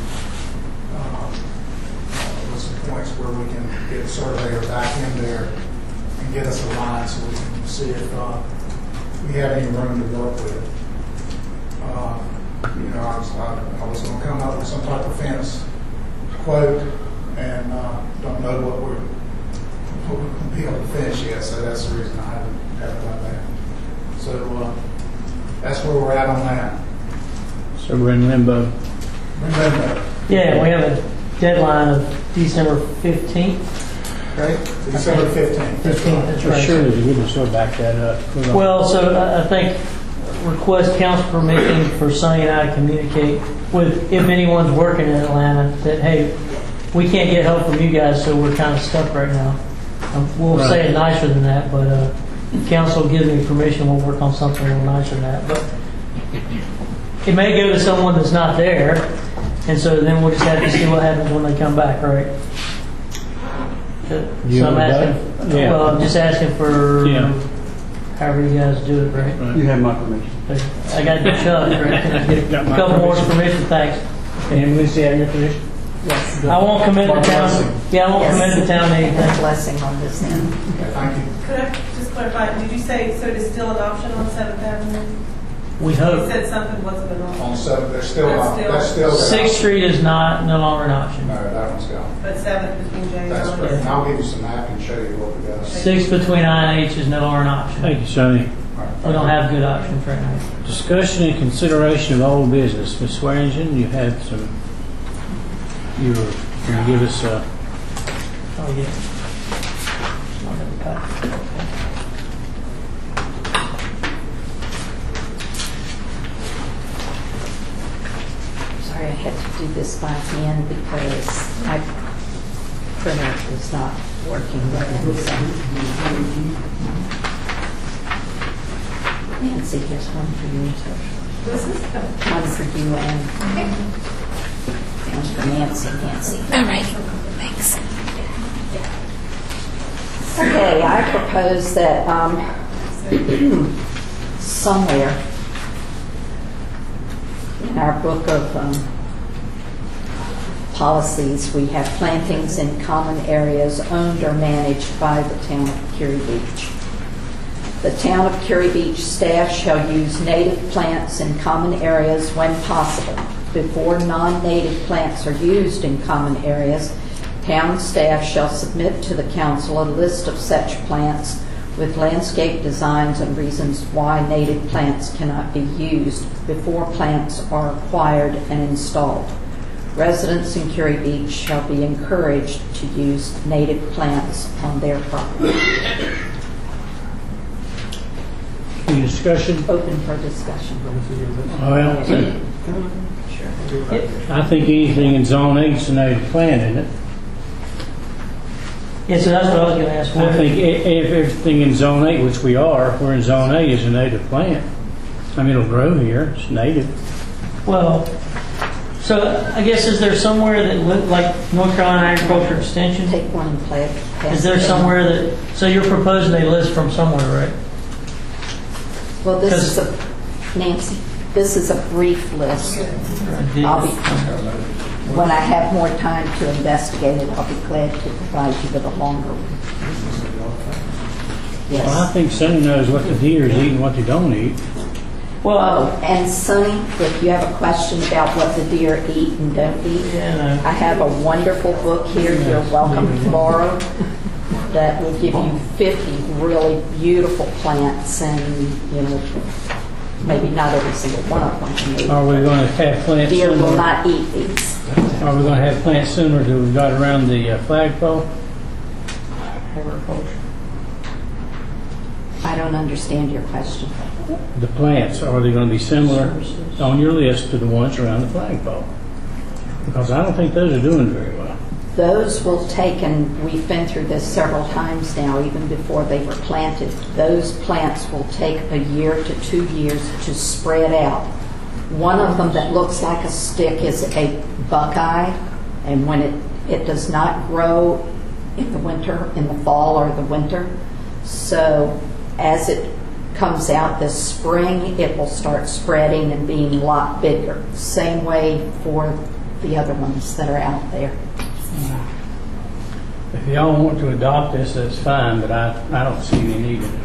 S12: some points where we can get a surveyor back in there and get us a line so we can see if we have any room to work with. I was going to come up with some type of fence quote, and don't know what we're going to be able to finish yet, so that's the reason I haven't done that. So that's where we're at on that.
S10: So we're in limbo.
S3: Yeah, we have a deadline of December 15th, right?
S12: December 15th.
S3: 15th, that's
S10: For
S3: right.
S10: sure, we can sort of back that up.
S3: Well, so I think request council permission for Sonny and I to communicate with, if anyone's working in Atlanta, that, hey, we can't get help from you guys, so we're kind of stuck right now. We'll say it nicer than that, but if council gives me permission, we'll work on something a little nicer than that. But it may go to someone that's not there, and so then we'll just have to see what happens when they come back, right? So I'm asking, well, I'm just asking for however you guys do it, right?
S6: You have my permission.
S3: I got the Chuck, right? Get a couple more permission, thanks.
S10: And Lucy, have your permission?
S4: Yes.
S3: I won't commit the town. Yeah, I won't commit the town to anything.
S4: Blessing on this end.
S12: Thank you.
S11: Could I just clarify, did you say, so it is still an option on 7th Avenue?
S3: We
S11: You
S3: hope.
S11: said something wasn't an option.
S12: On 7th, there's still
S11: That's
S12: not.
S11: still-
S12: That's still.
S3: 6th Street is no longer an option.
S12: No, that one's gone.
S11: But 7th between J and
S12: That's
S11: L.
S12: correct. And I'll give you some map and show you what we got.
S3: 6 between I and H is no longer an option.
S10: Thank you, Sonny.
S3: We don't have good options right now.
S10: Discussion and consideration of old business. Ms. Swearingen, you had some, you were going to give us a...
S3: Oh, yeah. Not in the packet.
S4: Sorry, I had to do this by hand because my printer is not working right now. Nancy, here's one for you. One for you and one for Nancy. All right, thanks. Okay, I propose that somewhere in our book of policies, we have plantings in common areas owned or managed by the town of Curie Beach. The town of Curie Beach staff shall use native plants in common areas when possible. Before non-native plants are used in common areas, town staff shall submit to the council a list of such plants with landscape designs and reasons why native plants cannot be used before plants are acquired and installed. Residents in Curie Beach shall be encouraged to use native plants on their property.
S10: Any discussion?
S4: Open for discussion.
S10: Well, I think anything in Zone 8 is a native plant, isn't it?
S3: Yeah, so that's what I was going to ask.
S10: I think if everything in Zone 8, which we are, we're in Zone 8, is a native plant. I mean, it'll grow here. It's native.
S3: Well, So I guess is there somewhere that like North Carolina Agriculture Extension?
S4: Take one and play it.
S3: Is there somewhere that, so you're proposing a list from somewhere, right?
S4: Well, this is Nancy, this is a brief list. When I have more time to investigate it, I'll be glad to provide you with a longer one. Yes.
S10: Well, I think Sonny knows what the deer is eating, what they don't eat.
S4: Well, and Sonny, if you have a question about what the deer eat and don't eat, I have a wonderful book here you're welcome to borrow that will give you 50 really beautiful plants, and maybe not every single one of them.
S10: Are we going to have plants
S4: Deer
S10: similar?
S4: will not eat these.
S10: Are we going to have plants similar to what we got around the flagpole?
S4: Agriculture. I don't understand your question.
S10: The plants, are they going to be similar on your list to the ones around the flagpole? Because I don't think those are doing very well.
S4: Those will take, and we've been through this several times now, even before they were planted, those plants will take a year to 2 years to spread out. One of them that looks like a stick is a buckeye, and when it does not grow in the winter, in the fall or the winter, so as it comes out this spring, it will start spreading and being a lot bigger. Same way for the other ones that are out there.
S10: If y'all want to adopt this, that's fine, but I don't see any need in it.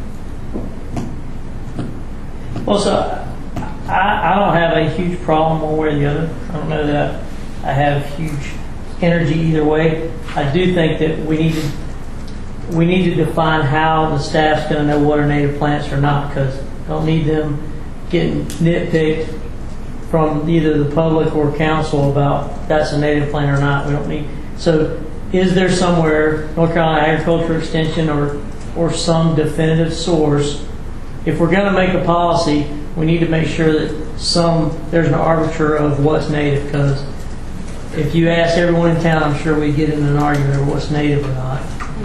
S3: Well, so I don't have a huge problem one way or the other. I don't know that I have huge energy either way. I do think that we need to define how the staff's going to know what are native plants or not, because I don't need them getting nitpicked from either the public or council about that's a native plant or not. We don't need. So is there somewhere, North Carolina Agriculture Extension or some definitive source, if we're going to make a policy, we need to make sure that there's an arbiter of what's native, because if you ask everyone in town, I'm sure we get in an argument over what's native or not.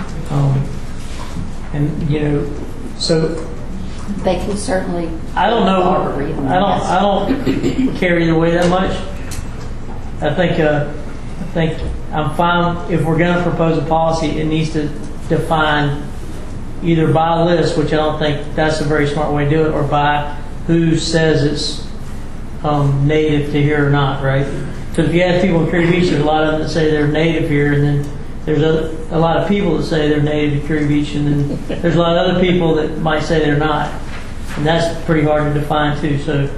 S3: So
S4: they can certainly.
S3: I don't know. I don't care either way that much. I think I'm fine if we're going to propose a policy. It needs to define either by list, which I don't think that's a very smart way to do it, or by who says it's native to here or not, right? Because if you ask people in Curry Beach, there's a lot of them that say they're native here, and then there's a lot of people that say they're native to Curry Beach, and then there's a lot of other people that might say they're not. And that's pretty hard to define, too. So,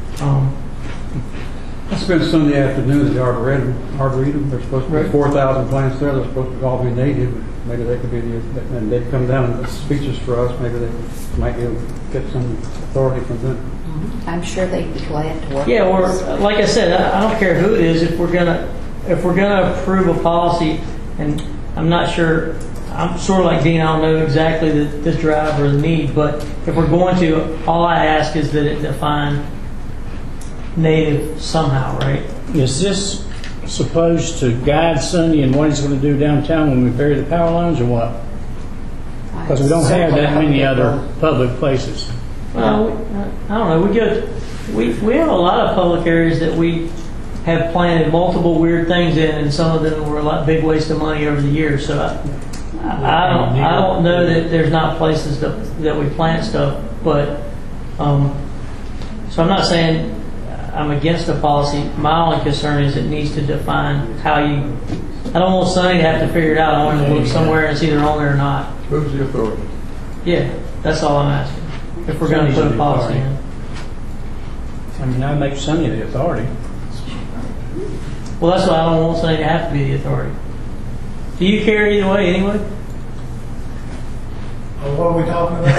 S6: I spent Sunday afternoon at the Arboretum. There's supposed to be 4,000 plants there. They're supposed to all be native. Maybe they could be, and they'd come down and speeches for us. Maybe they might be able to get some authority from them.
S4: I'm sure they'd be glad to work.
S3: Yeah, or like I said, I don't care who it is. If we're gonna approve a policy, and I'm not sure, I'm sort of like Dean. I don't know exactly the drive or the need, but if we're going to, all I ask is that it define native somehow, right?
S10: Is this supposed to guide Sonny in what he's going to do downtown when we bury the power lines, or what? Because we don't have that many other public places.
S3: Well, I don't know. We have a lot of public areas that we have planted multiple weird things in, and some of them were a big waste of money over the years. So I don't know that there's not places that we plant stuff, but so I'm not saying I'm against the policy. My only concern is it needs to define how you. I don't want Sonny to have to figure it out. I want him to look somewhere and it's either on there or not.
S12: Who's the authority?
S3: Yeah, that's all I'm asking. If we're going to put a policy in.
S10: I mean, I make Sonny the authority.
S3: Well, that's why I don't want Sonny to have to be the authority. Do you care either way anyway?
S12: What are we talking about?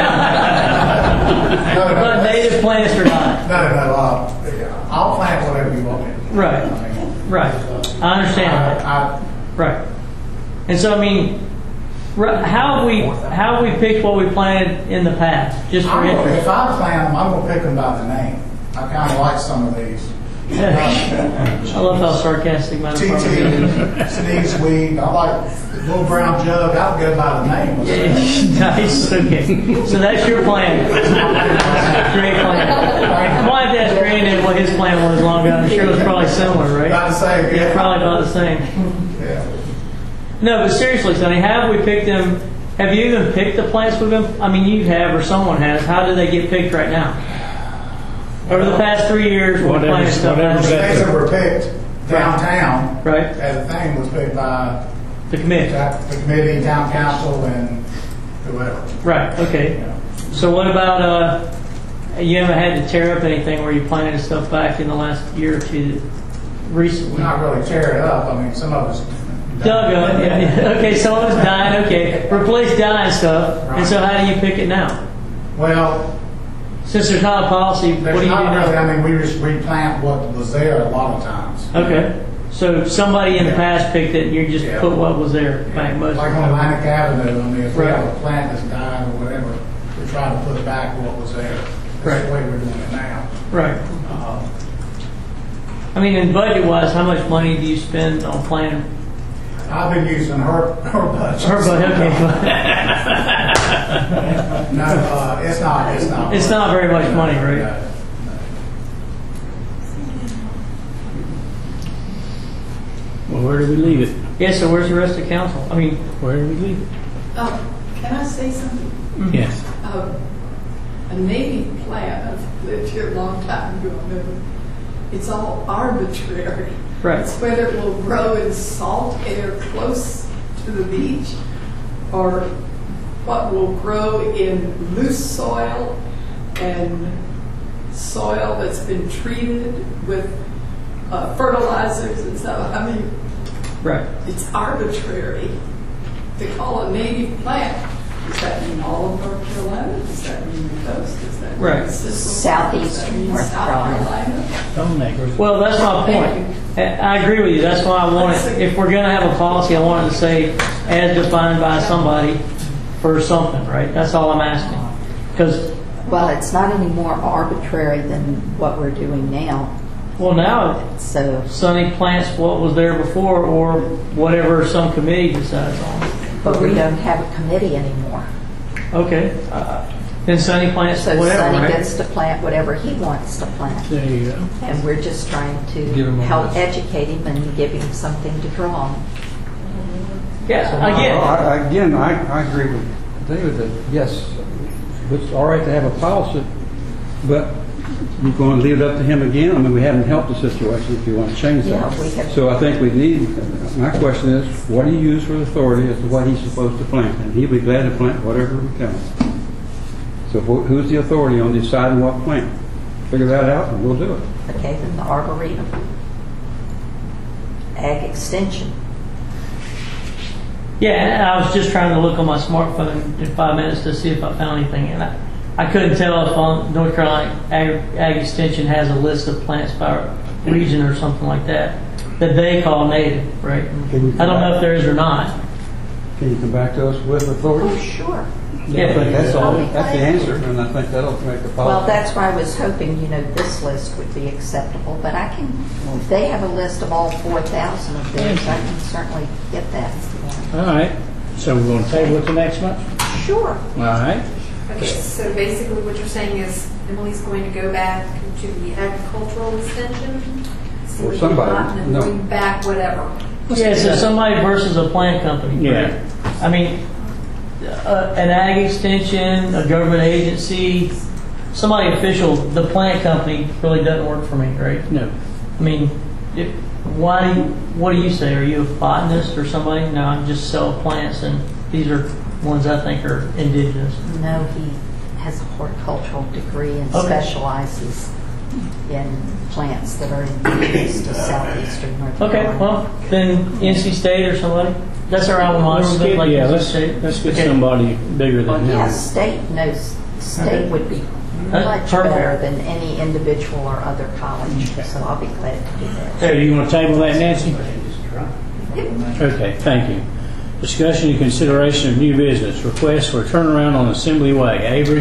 S3: But native plants or not?
S12: No. I'll plant whatever you want.
S3: Right. Right. I understand that. Right. And so, I mean, how have we picked what we planted in the past? Just for interest.
S12: If I plant them, I'm going to pick them by the name. I kind of like some of these.
S3: I love how sarcastic my
S12: TT, sneeze weed. I like little brown jug. I'll go by the name.
S3: Nice. Okay. So that's your plan. Great plan. We'll have to ask Brandon what his plan was long ago. I'm sure it was probably similar, right?
S12: About the same,
S3: Yeah,
S12: yeah.
S3: probably about the same.
S12: Yeah.
S3: No, but seriously, Sonny, have we picked them? Have you even picked the plants we've been? I mean, you have, or someone has. How do they get picked right now? Over the past 3 years, we're planting stuff.
S12: The
S10: whatever's
S3: out.
S12: things that were picked downtown,
S3: Right.
S12: as a thing, was picked by
S3: The committee.
S12: the committee, town council, and whoever.
S3: Right. Okay. So what about? You haven't had to tear up anything where you planted stuff back in the last year or two recently?
S12: Not really tear it up. I mean, some of us
S3: Dug up. Yeah. Okay. Some of it's dying. Okay. Replace dying stuff. And so how do you pick it now?
S12: Well,
S3: Since there's not a policy, what do
S12: there's
S3: you do
S12: not really.
S3: now?
S12: I mean, we just replant what was there a lot of times.
S3: Okay. So somebody in the past picked it, and you just
S12: Yeah.
S3: put what was there back most
S12: Like
S3: of the
S12: on
S3: time.
S12: Atlantic Avenue, I mean, if we
S3: Right.
S12: have a plant that's died or whatever, we try to put back what was there. That's
S3: Right.
S12: the way we're doing it now.
S3: Right. I mean, in budget-wise, how much money do you spend on planning?
S12: I've been using her budget.
S3: Her budget, okay.
S12: No, it's not.
S3: It's not very much money, right?
S12: No.
S10: Well, where do we leave it?
S3: Yeah, so where's the rest of the council? I mean,
S10: Where do we leave it?
S5: Can I say something?
S10: Yes.
S5: A native plant, I've lived here a long time, you don't know. It's all arbitrary.
S3: Right.
S5: It's whether it will grow in salt air close to the beach or what will grow in loose soil and soil that's been treated with fertilizers and stuff. I mean,
S3: right.
S5: it's arbitrary to call a native plant. Does that mean all of North Carolina? Does that mean the coast? Does that mean
S3: Right.
S5: the Central?
S4: Southeastern
S5: Does that mean
S4: North
S5: South Carolina?
S3: Well, that's my point. I agree with you. That's why I want it. If we're going to have a policy, I want it to say as defined by somebody for something, right? That's all I'm asking. Because,
S4: Well, it's not any more arbitrary than what we're doing now.
S3: well, now
S4: So,
S3: Sonny plants what was there before or whatever some committee decides on.
S4: but we don't have a committee anymore.
S3: Okay. Then Sonny plants
S4: So
S3: whatever,
S4: Sonny
S3: right?
S4: gets to plant whatever he wants to plant.
S10: There you go.
S4: And we're just trying
S6: Give
S4: to
S6: him a
S4: help
S6: list.
S4: educate him and give him something to draw on.
S3: Yeah,
S6: Again, I agree with David that, yes, it's all right to have a policy, but you're going to leave it up to him again? I mean, we haven't helped the situation if you want to change that.
S4: Yeah, we have-
S6: So I think we need, my question is, what do you use for authority as to what he's supposed to plant? And he'll be glad to plant whatever we tell him. So who's the authority on deciding what plant? Figure that out and we'll do it.
S4: Okay, then the Arboretum. Ag Extension.
S3: Yeah, I was just trying to look on my smartphone in 5 minutes to see if I found anything, and I couldn't tell if on North Carolina Ag Extension has a list of plants by region or something like that they call native, right? I don't know if there is or not.
S6: Can you come back to us with authority?
S4: Oh, sure.
S6: I think that's all, that's the answer, and I think that'll make the policy.
S4: Well, that's why I was hoping, this list would be acceptable, but I can, if they have a list of all 4,000 of theirs, I can certainly get that.
S10: All right. So we're going to table it to next month?
S4: Sure.
S10: All right.
S9: Okay, so basically what you're saying is Emily's going to go back to the agricultural extension? see
S6: Or
S9: what
S6: somebody,
S9: you've gotten, and
S6: no.
S9: bring back whatever.
S3: Yeah, so somebody versus a plant company.
S10: Yeah.
S3: Right? I mean, an ag extension, a government agency, somebody official, the plant company really doesn't work for me, right?
S10: No.
S3: I mean, what do you say? Are you a botanist or somebody? No, I just sell plants, and these are ones I think are indigenous.
S4: No, he has a horticultural degree and
S3: Okay.
S4: specializes in plants that are indigenous to southeastern North
S3: Okay,
S4: Carolina.
S3: well, then NC State or somebody. That's our alma mater.
S10: Let's get,
S3: like
S10: yeah,
S3: NC
S10: let's
S3: State.
S10: get somebody bigger than him.
S4: Yeah, state knows, state would be much
S3: perfect.
S4: better than any individual or other college, so I'll be glad to do that.
S10: Hey, you want to table that, Nancy? Okay, thank you. Discussion and consideration of new business. Request for a turnaround on Assembly Way. Avery?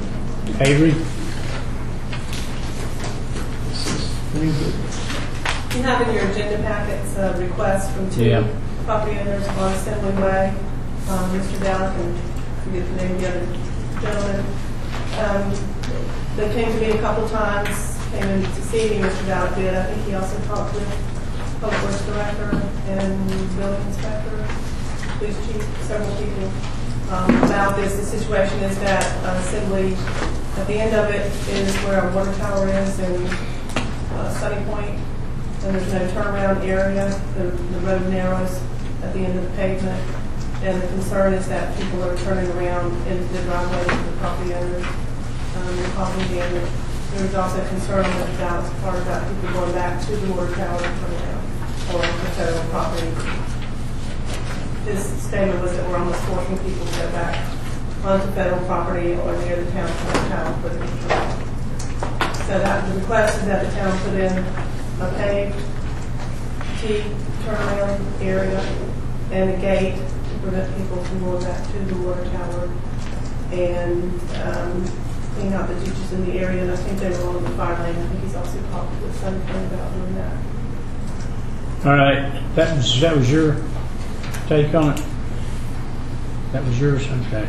S11: You have in your agenda packets a request from two
S10: Yeah.
S11: property owners on Assembly Way. Mr. Dallas and I forget the name of the other gentleman. They came to me a couple times came in to see me, Mr. Dowd did. I think he also talked with Public Works Director and Building Inspector, Police Chief, several people about this. The situation is that Assembly, at the end of it, is where our water tower is in Sunny Point, and there's no turnaround area. The road narrows at the end of the pavement, and the concern is that people are turning around into the driveway of the property owners and causing damage. There's also concern with the Dallas part about people going back to the water tower and turning around or the federal property. His statement was that we're almost forcing people to go back onto federal property or near the town tower for the control. So that the request is that the town put in a paved T turnaround area and a gate to prevent people from going back to the water tower and clean out the ditches in the area. And I think they were along the fire lane. I think he's also talked with something about doing that.
S10: All right, that was your take on it? That was yours? Okay.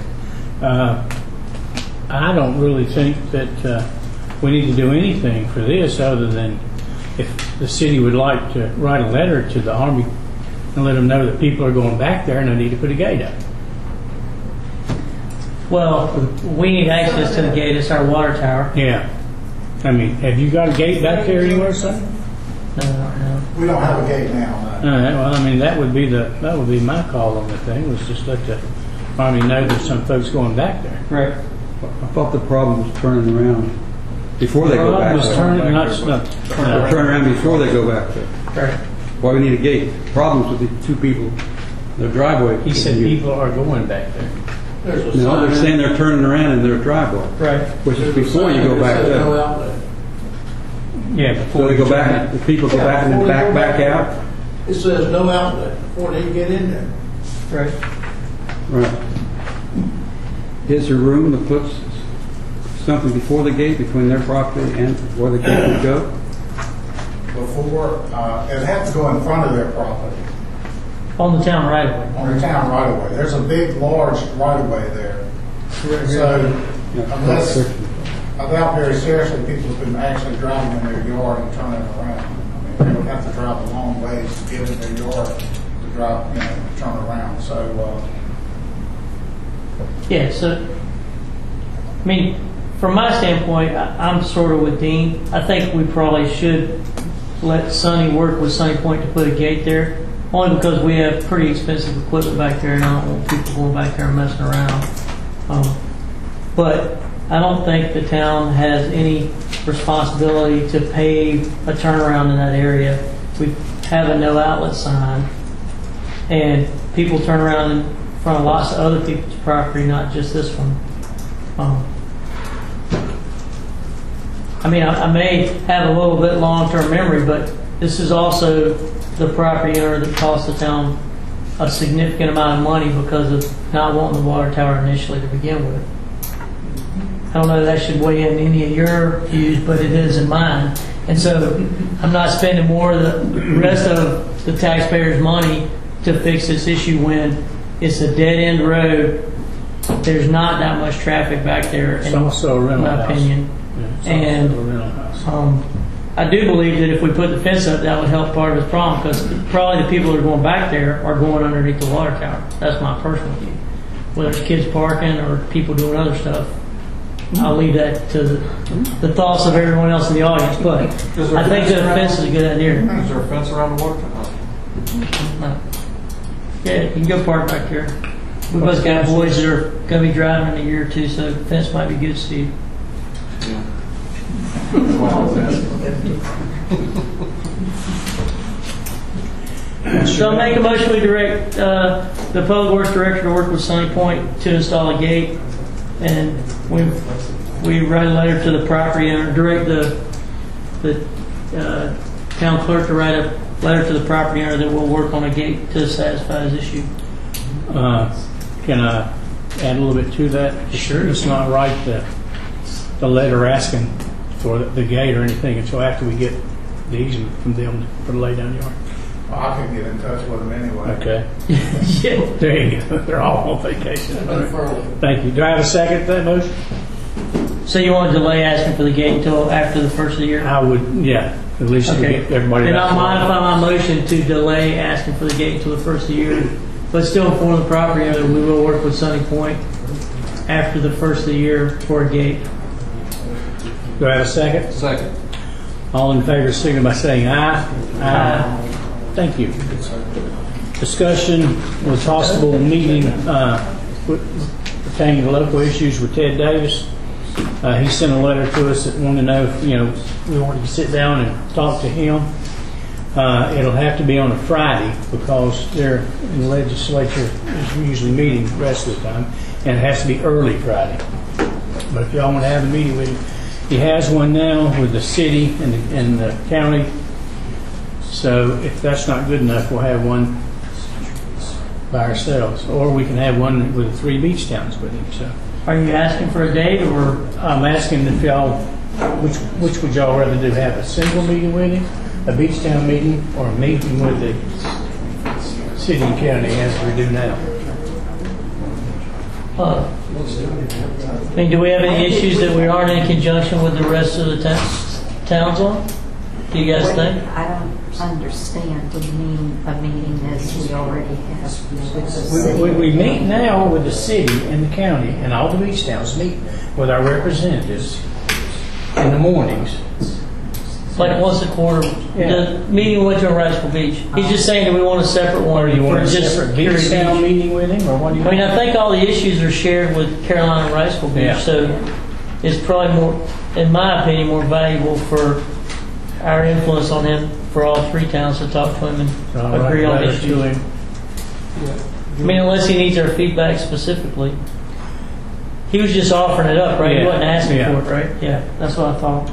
S10: I don't really think that we need to do anything for this other than if the city would like to write a letter to the Army and let them know that people are going back there and they need to put a gate up.
S3: Well, we need access to the gate. It's our water tower.
S10: Yeah. I mean, have you got a gate back there anywhere, son?
S3: No.
S12: We don't have a gate now.
S10: All right. Well, I mean, that would be my call on the thing, was just let the Army know there's some folks going back there.
S3: Right.
S6: I thought the problem was turning around before they go back
S10: was
S6: there.
S10: turning,
S6: Turn around before they go back there.
S3: Right.
S6: Why we need a gate? Problems with the two people, their driveway.
S10: He said people are going back there.
S6: No, they're saying they're turning around in their driveway.
S3: Right.
S6: Which is before you go back there.
S10: Yeah, before
S6: So they go back, the people go back and then back out?
S13: It says no outlet before they get in there.
S3: Right.
S6: Right. Is there room to put something before the gate, between their property and where the gate would go?
S12: Before, it'd have to go in front of their property.
S3: On the town right away.
S12: On the town right of way. There's a big, large right of way there. So, unless, I doubt very seriously people have been actually driving in their yard and turning around. I mean, they would have to drive a long ways to get in their yard to drive, turn around. So,
S3: Yeah, so, I mean, from my standpoint, I'm sort of with Dean. I think we probably should let Sonny work with Sunny Point to put a gate there, only because we have pretty expensive equipment back there, and I don't want people going back there and messing around. But I don't think the town has any responsibility to pave a turnaround in that area. We have a no outlet sign, and people turn around in front of lots of other people's property, not just this one. I mean, I may have a little bit long-term memory, but this is also the property owner that cost the town a significant amount of money because of not wanting the water tower initially to begin with. I don't know if that should weigh in any of your views, but it is in mine. And so I'm not spending more of the rest of the taxpayers' money to fix this issue when it's a dead-end road. There's not that much traffic back there,
S10: It's also a rental
S3: in my
S10: house.
S3: opinion.
S10: Yeah,
S3: And
S10: a rental house.
S3: I do believe that if we put the fence up, that would help part of the problem, because probably the people that are going back there are going underneath the water tower. That's my personal view. Whether it's kids parking or people doing other stuff, I'll leave that to the thoughts of everyone else in the audience. But I think the fence is a good idea.
S14: Is there a fence around the water tower?
S3: No. Yeah, you can go park back there. We both got boys that are going to be driving in a year or two, so the fence might be good, Steve. So I make a motion, we direct the Public Works Director to work with Sunny Point to install a gate, and we write a letter to the property owner, direct the town clerk to write a letter to the property owner that will work on a gate to satisfy his issue.
S10: Can I add a little bit to that? Sure. It's not right the letter asking for the gate or anything until after we get the easement from them for the lay down yard.
S12: well, I can get in touch with them anyway.
S10: Okay. Yeah. There you go. They're all on vacation. Thank you. Do I have a second to that motion?
S3: So you want to delay asking for the gate until after the first of the year?
S10: I would, yeah, at least you
S3: Okay.
S10: get everybody.
S3: And
S10: back
S3: I'll
S10: to
S3: modify my motion to delay asking for the gate until the first of the year, but still inform the property owner we will work with Sunny Point after the first of the year for a gate.
S10: Do I have a second?
S14: Second.
S10: All in favor, signify by saying aye. Aye. Thank you. Discussion with possible meeting pertaining to local issues with Ted Davis. He sent a letter to us that wanted to know if, we wanted to sit down and talk to him. It'll have to be on a Friday because they're in the legislature is usually meeting the rest of the time, and it has to be early Friday. But if y'all want to have a meeting with him, he has one now with the city and the county. So if that's not good enough, we'll have one by ourselves, or we can have one with the 3 beach towns with him. So
S3: Are you asking for a date, or
S10: I'm asking if y'all, which would y'all rather do? Have a single meeting with him, a beach town meeting, or a meeting with the city and county as we do now?
S3: I mean, do we have any issues that we aren't in conjunction with the rest of the towns on? Do you guys think?
S4: I don't understand what you mean a meeting as we already have with the city.
S10: We meet now with the city and the county, and all the beach towns meet with our representatives in the mornings.
S3: Like once a quarter,
S10: Yeah.
S3: the meeting went to Riceville Beach. He's just saying that we want a separate one.
S10: Or do you want
S3: for
S10: a
S3: just
S10: separate
S3: Curie
S10: beach town
S3: Beach.
S10: meeting with him, or what do you
S3: I mean,
S10: want?
S3: I think all the issues are shared with Carolina and Riceville Beach,
S10: Yeah.
S3: so it's probably more, in my opinion, more valuable for our influence on him for all 3 towns to talk to him and
S10: All right,
S3: agree on
S10: letter
S3: issues.
S10: to him.
S3: I mean, unless he needs our feedback specifically. He was just offering it up, right? He
S10: Yeah.
S3: wasn't asking
S10: Yeah.
S3: for it, right? Yeah, that's what I thought.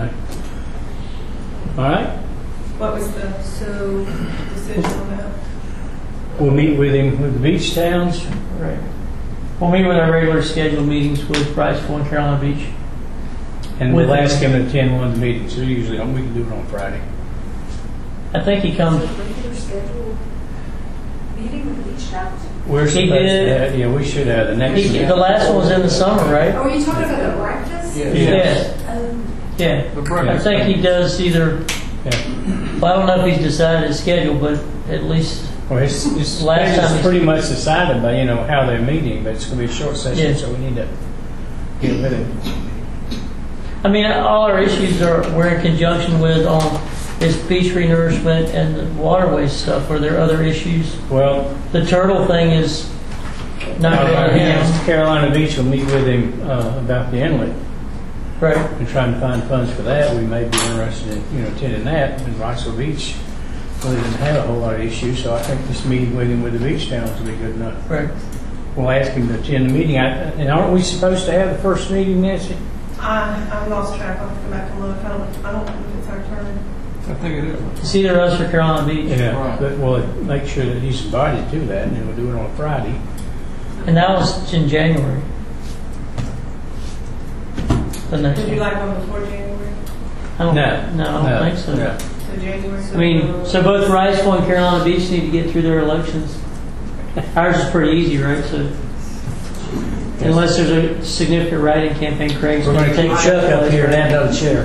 S10: All right.
S11: What was the decision on that?
S10: We'll meet with him with the beach towns.
S3: Right. We'll meet with our regular scheduled meetings with Riceville and Carolina Beach.
S10: And
S3: With
S10: we'll
S3: him.
S10: ask him to attend one of the meetings. So usually we can do it on Friday.
S3: I think he comes.
S9: Regular scheduled meeting with the beach towns?
S10: We're
S3: He
S10: supposed
S3: did.
S10: to have, yeah, we should have the next
S3: The
S10: one.
S3: last one was in the summer, right?
S9: Oh, are you talking about the breakfast?
S10: Yeah.
S3: Yes. Yeah.
S14: The
S3: I
S14: breakfast.
S3: think he does either.
S10: Yeah.
S3: Well, I don't know if he's decided his schedule, but at least
S10: Well, his
S3: Last time
S10: schedule's
S3: he-
S10: pretty much decided by, how they're meeting, but it's going to be a short session,
S3: Yeah.
S10: so we need to get with it.
S3: I mean, all our issues we're in conjunction with on this beach renourishment and the waterways stuff. Are there other issues?
S10: Well,
S3: The turtle thing is not going to him.
S10: Carolina Beach will meet with him about the inlet
S3: Right.
S10: and trying to find funds for that. We may be interested in, attending that. And Riceville Beach really didn't have a whole lot of issues, so I think this meeting with him with the beach towns will be good enough.
S3: Right.
S10: We'll ask him to attend the meeting. And aren't we supposed to have the first meeting, Nancy?
S11: I lost track. I'll have to go back and look. I don't know if it's our turn.
S14: I think it is.
S3: It's either us or Carolina Beach.
S10: Yeah,
S14: Right.
S10: but we'll make sure that he's invited to that, and then we'll do it on a Friday.
S3: And that was in January. The next
S11: Would you
S3: one.
S11: like one before January?
S3: I don't think so.
S10: No.
S11: So January.
S3: I mean, so both Riceville and Carolina Beach need to get through their elections. Ours is pretty easy, right? So unless there's a significant write-in campaign, Craig's
S10: We're
S3: going
S10: going
S3: to
S10: to
S3: take
S10: keep Chuck up
S3: place.
S10: here and hand out a chair.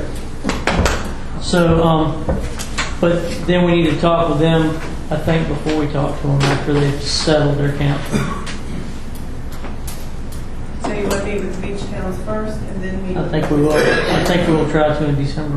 S3: So, but then we need to talk with them, I think, before we talk to them after they've settled their council.
S11: So you want to meet with the beach towns first, and then meet.
S3: I think we will. I think we will try to in December.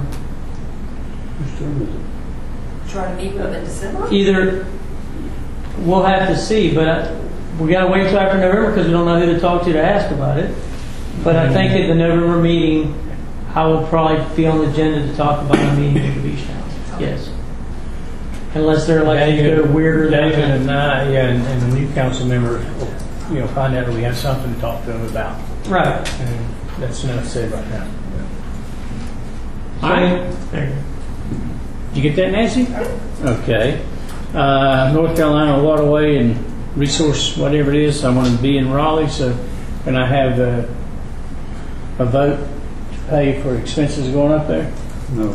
S9: Try to meet with them in December?
S3: Either we'll have to see, but we got to wait until after November because we don't know who to talk to ask about it. But I think at the November meeting, I will probably be on the agenda to talk about a meeting with the beach towns. Yes. Unless they're like they're weirder than
S10: David and I, and the new council members, will find out that we have something to talk to them about.
S3: right.
S10: And that's enough said right now.
S3: All right. There you go.
S10: Did you get that, Nancy? Okay. North Carolina Waterway and Resource, whatever it is, I want to be in Raleigh, so can I have a vote to pay for expenses going up there?
S6: No.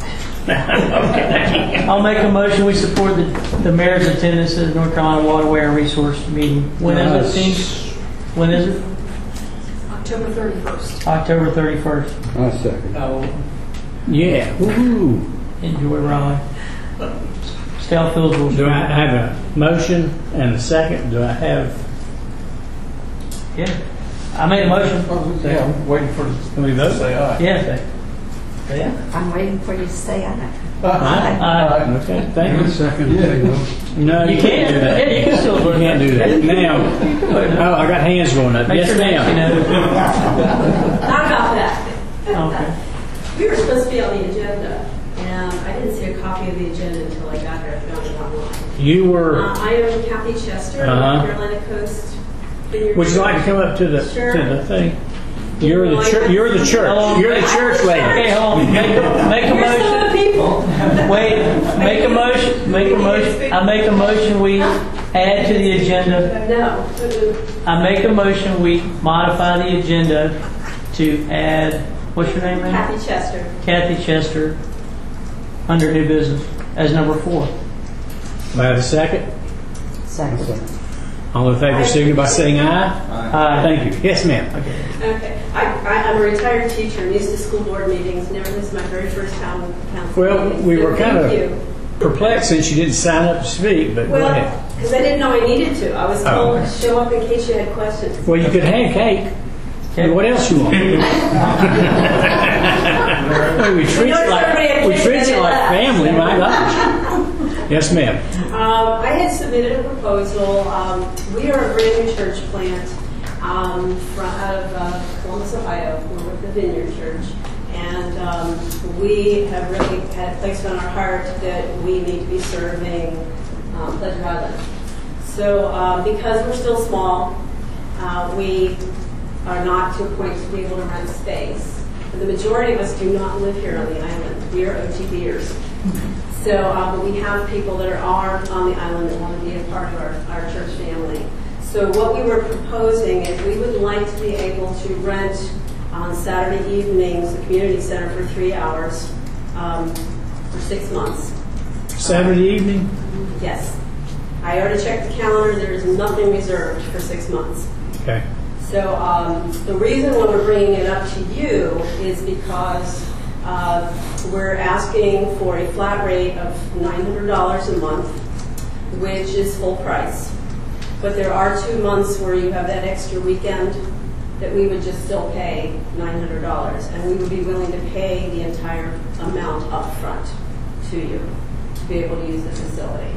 S3: I'll make a motion. We support the mayor's attendance at the North Carolina Waterway and Resource meeting. When is it, Steve? When is it?
S5: October 31st.
S3: October 31st.
S6: I second.
S3: Oh,
S10: Yeah. Woo-hoo.
S3: enjoy Raleigh. Southfield will.
S10: Do I have a motion and a second? Do I have?
S3: Yeah. I made a motion.
S14: Yeah, I'm waiting for
S10: Can we vote?
S14: say aye.
S3: Yeah. Yeah.
S4: I'm waiting for you to say aye.
S10: Aye. Okay. Thank you.
S6: Second.
S10: No,
S3: You can.
S10: do that.
S3: Yeah, you can still vote.
S10: You can't do that. Now, oh, I got hands going up.
S3: Make
S10: Yes,
S3: sure
S10: ma'am.
S3: Nancy knows.
S15: Not about that.
S3: Okay.
S15: We were supposed to be on the agenda, and I didn't see a copy of the agenda until I got here. I found it online.
S10: You were.
S15: I am Kathy Chester, Carolina Coast. Vineyard
S10: Would you like to come up to the
S15: Sure.
S10: to the thing? You're the church. You're the church. You're the church lady.
S3: Okay, hold on. Make a
S15: You're
S3: motion.
S15: some of the people.
S3: Wait, make a motion, I make a motion we add to the agenda.
S15: No.
S3: I make a motion we modify the agenda to add, what's your name, ma'am?
S15: Kathy Chester.
S3: Kathy Chester, under new business, as number 4.
S10: May I have a second?
S4: Second.
S10: All in favor, signify by saying aye.
S3: Aye.
S10: Thank you. Yes, ma'am.
S15: Okay. I'm a retired teacher. I'm used to school board meetings. Never missed my very first town council
S10: Well,
S15: meeting.
S10: we
S15: So
S10: were kind
S15: thank
S10: of
S15: you.
S10: perplexed since you didn't sign up to speak, but go
S15: Well,
S10: ahead.
S15: because I didn't know I needed to. I was
S10: Oh,
S15: told
S10: okay.
S15: to show up in case you had questions.
S10: Well, you could have cake. And what else you want? Well, we treat you like family. My gosh. Yes, ma'am.
S15: I had submitted a proposal. We are a brand new church plant out of Columbus, Ohio. We're with the Vineyard Church. And we have really had it placed on our heart that we need to be serving Pleasure Island. So because we're still small, we are not to a point to be able to rent space. And the majority of us do not live here on the island. We are OTBers. So but we have people that are on the island that want to be a part of our church family. So what we were proposing is we would like to be able to rent on Saturday evenings the community center for 3 hours for 6 months.
S10: Saturday evening?
S15: Yes. I already checked the calendar. There is nothing reserved for 6 months.
S10: Okay.
S15: So the reason why we're bringing it up to you is because we're asking for a flat rate of $900 a month, which is full price. But there are 2 months where you have that extra weekend that we would just still pay $900, and we would be willing to pay the entire amount up front to you to be able to use the facility.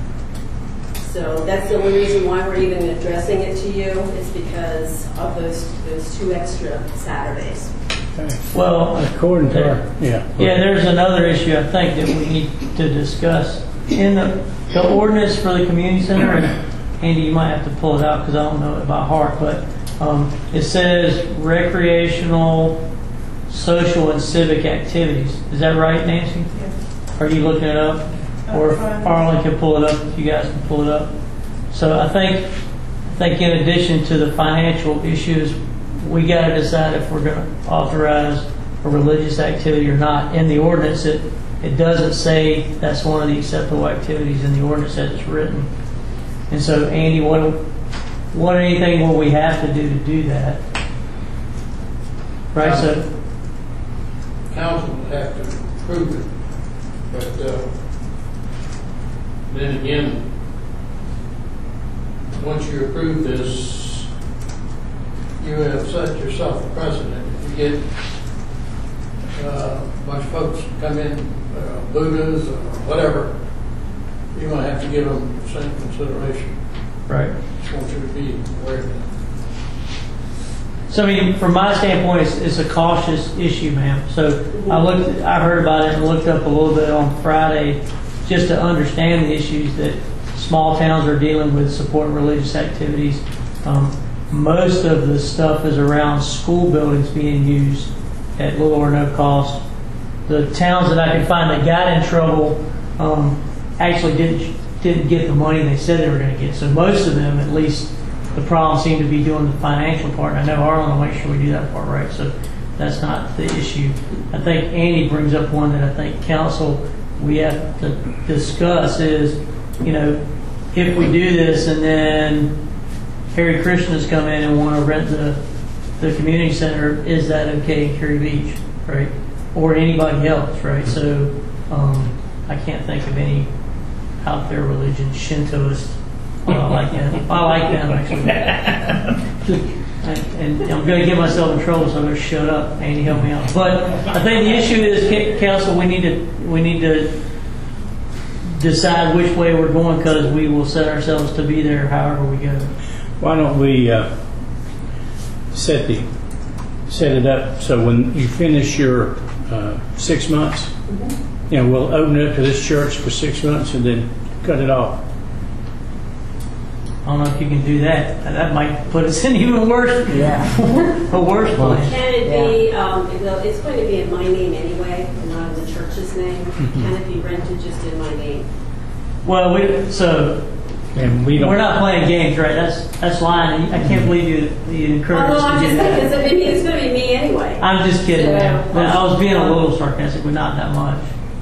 S15: So that's the only reason why we're even addressing it to you is because of those 2 extra Saturdays.
S10: Okay.
S3: Well,
S10: According to our,
S3: yeah, there's another issue I think that we need to discuss. In the ordinance for the community center, and Andy, you might have to pull it out because I don't know it by heart, but it says recreational, social, and civic activities. Is that right, Nancy?
S11: Yes.
S3: Are you looking it up? Or if Arlen can pull it up, if you guys can pull it up. So I think in addition to the financial issues, we got to decide if we're going to authorize a religious activity or not. In the ordinance, it doesn't say that's one of the acceptable activities in the ordinance as it's written. And so, Andy, what anything will we have to do that? Right. So,
S13: Council would have to approve it, but then again, once you approve this, you have set yourself a precedent. If you get a bunch of folks come in, Buddhas or whatever, you're going to have to give them the same consideration.
S3: right.
S13: Just want you to be aware of that.
S3: So, I mean, from my standpoint, it's a cautious issue, ma'am. So, I heard about it and looked up a little bit on Friday just to understand the issues that small towns are dealing with supporting religious activities. Most of the stuff is around school buildings being used at little or no cost. The towns that I can find that got in trouble actually didn't get the money they said they were going to get. So most of them, at least, the problem seemed to be doing the financial part. And I know Arlen will make sure we do that part right. So that's not the issue. I think Andy brings up one that I think council we have to discuss is, if we do this and then Harry Krishnas come in and want to rent the the community center, is that okay in Curie Beach, right? Or anybody else, right? So I can't think of any out there religion, Shintoist. Well, I like them. I like them, actually. And I'm going to get myself in trouble, so I'm going to shut up. Andy, help me out. But I think the issue is, council, we need to decide which way we're going, because we will set ourselves to be there however we go.
S10: Why don't we set it up so when you finish your 6 months, we'll open it up to this church for 6 months and then cut it off.
S3: I don't know if you can do that. That might put us in even worse. A worse place.
S15: Can it be, it's going to be in my name anyway, and not in the church's name. Can it be rented just in my name?
S3: Well, we're not playing games, right? That's lying. I can't believe you encourage us
S15: I'm
S3: to
S15: just
S3: do that.
S15: thinking, it's going to be me anyway.
S3: I'm just kidding, man.
S15: So,
S3: I was being a little sarcastic, but not that much.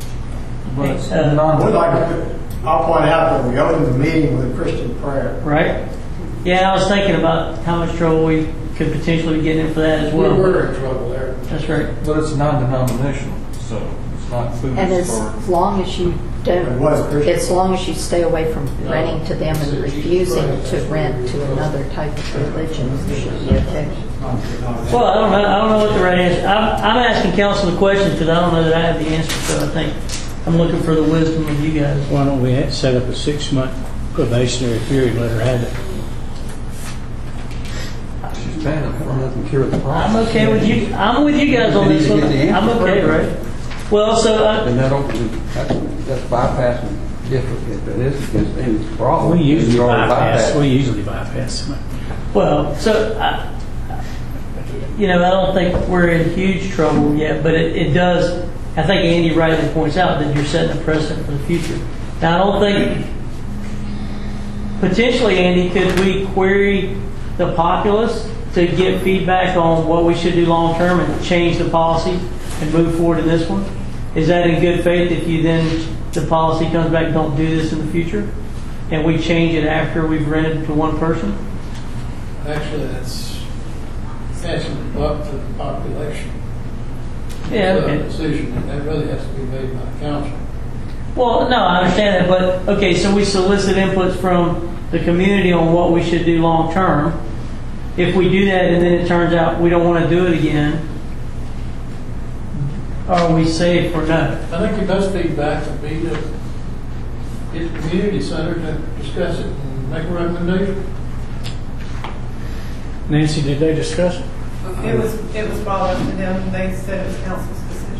S16: I'll point out that we opened the meeting with a Christian prayer.
S3: Right? Yeah, I was thinking about how much trouble we could potentially be getting in for that as well.
S13: We were in trouble there.
S3: That's right.
S14: But it's non-denominational, so it's not food
S4: And as
S14: store.
S4: long as you don't, as long as you stay away from renting to them and refusing to rent to another type of religion, you should be okay.
S3: Well, I don't know what the right answer. I'm asking council the question because I don't know that I have the answer. So I think I'm looking for the wisdom of you guys.
S10: Why don't we set up a 6-month probationary period, let her have it?
S14: She's paying it for nothing, cure the problem.
S3: I'm okay with you. I'm with you guys on this one. I'm okay, right? Well, so
S14: and that's bypassing if it is against any problem.
S10: We usually
S14: bypass.
S10: bypass.
S3: Well, so I don't think we're in huge trouble yet, but it does. I think Andy rightly points out that you're setting a precedent for the future. Now, I don't think potentially, Andy, could we query the populace to get feedback on what we should do long term and change the policy and move forward in this one? Is that in good faith if the policy comes back, don't do this in the future, and we change it after we've rented to one person?
S13: Actually, that's up to the population.
S3: Yeah, okay.
S13: Decision, and that really has to be made by the council.
S3: Well, no, I understand that, but okay, so we solicit inputs from the community on what we should do long term. If we do that and then it turns out we don't want to do it again, are we safe or no?
S13: I think your best feedback would be to get the community center to discuss it and make a recommendation.
S10: Nancy, did they discuss it?
S11: It was brought up to them. They said it was council's decision.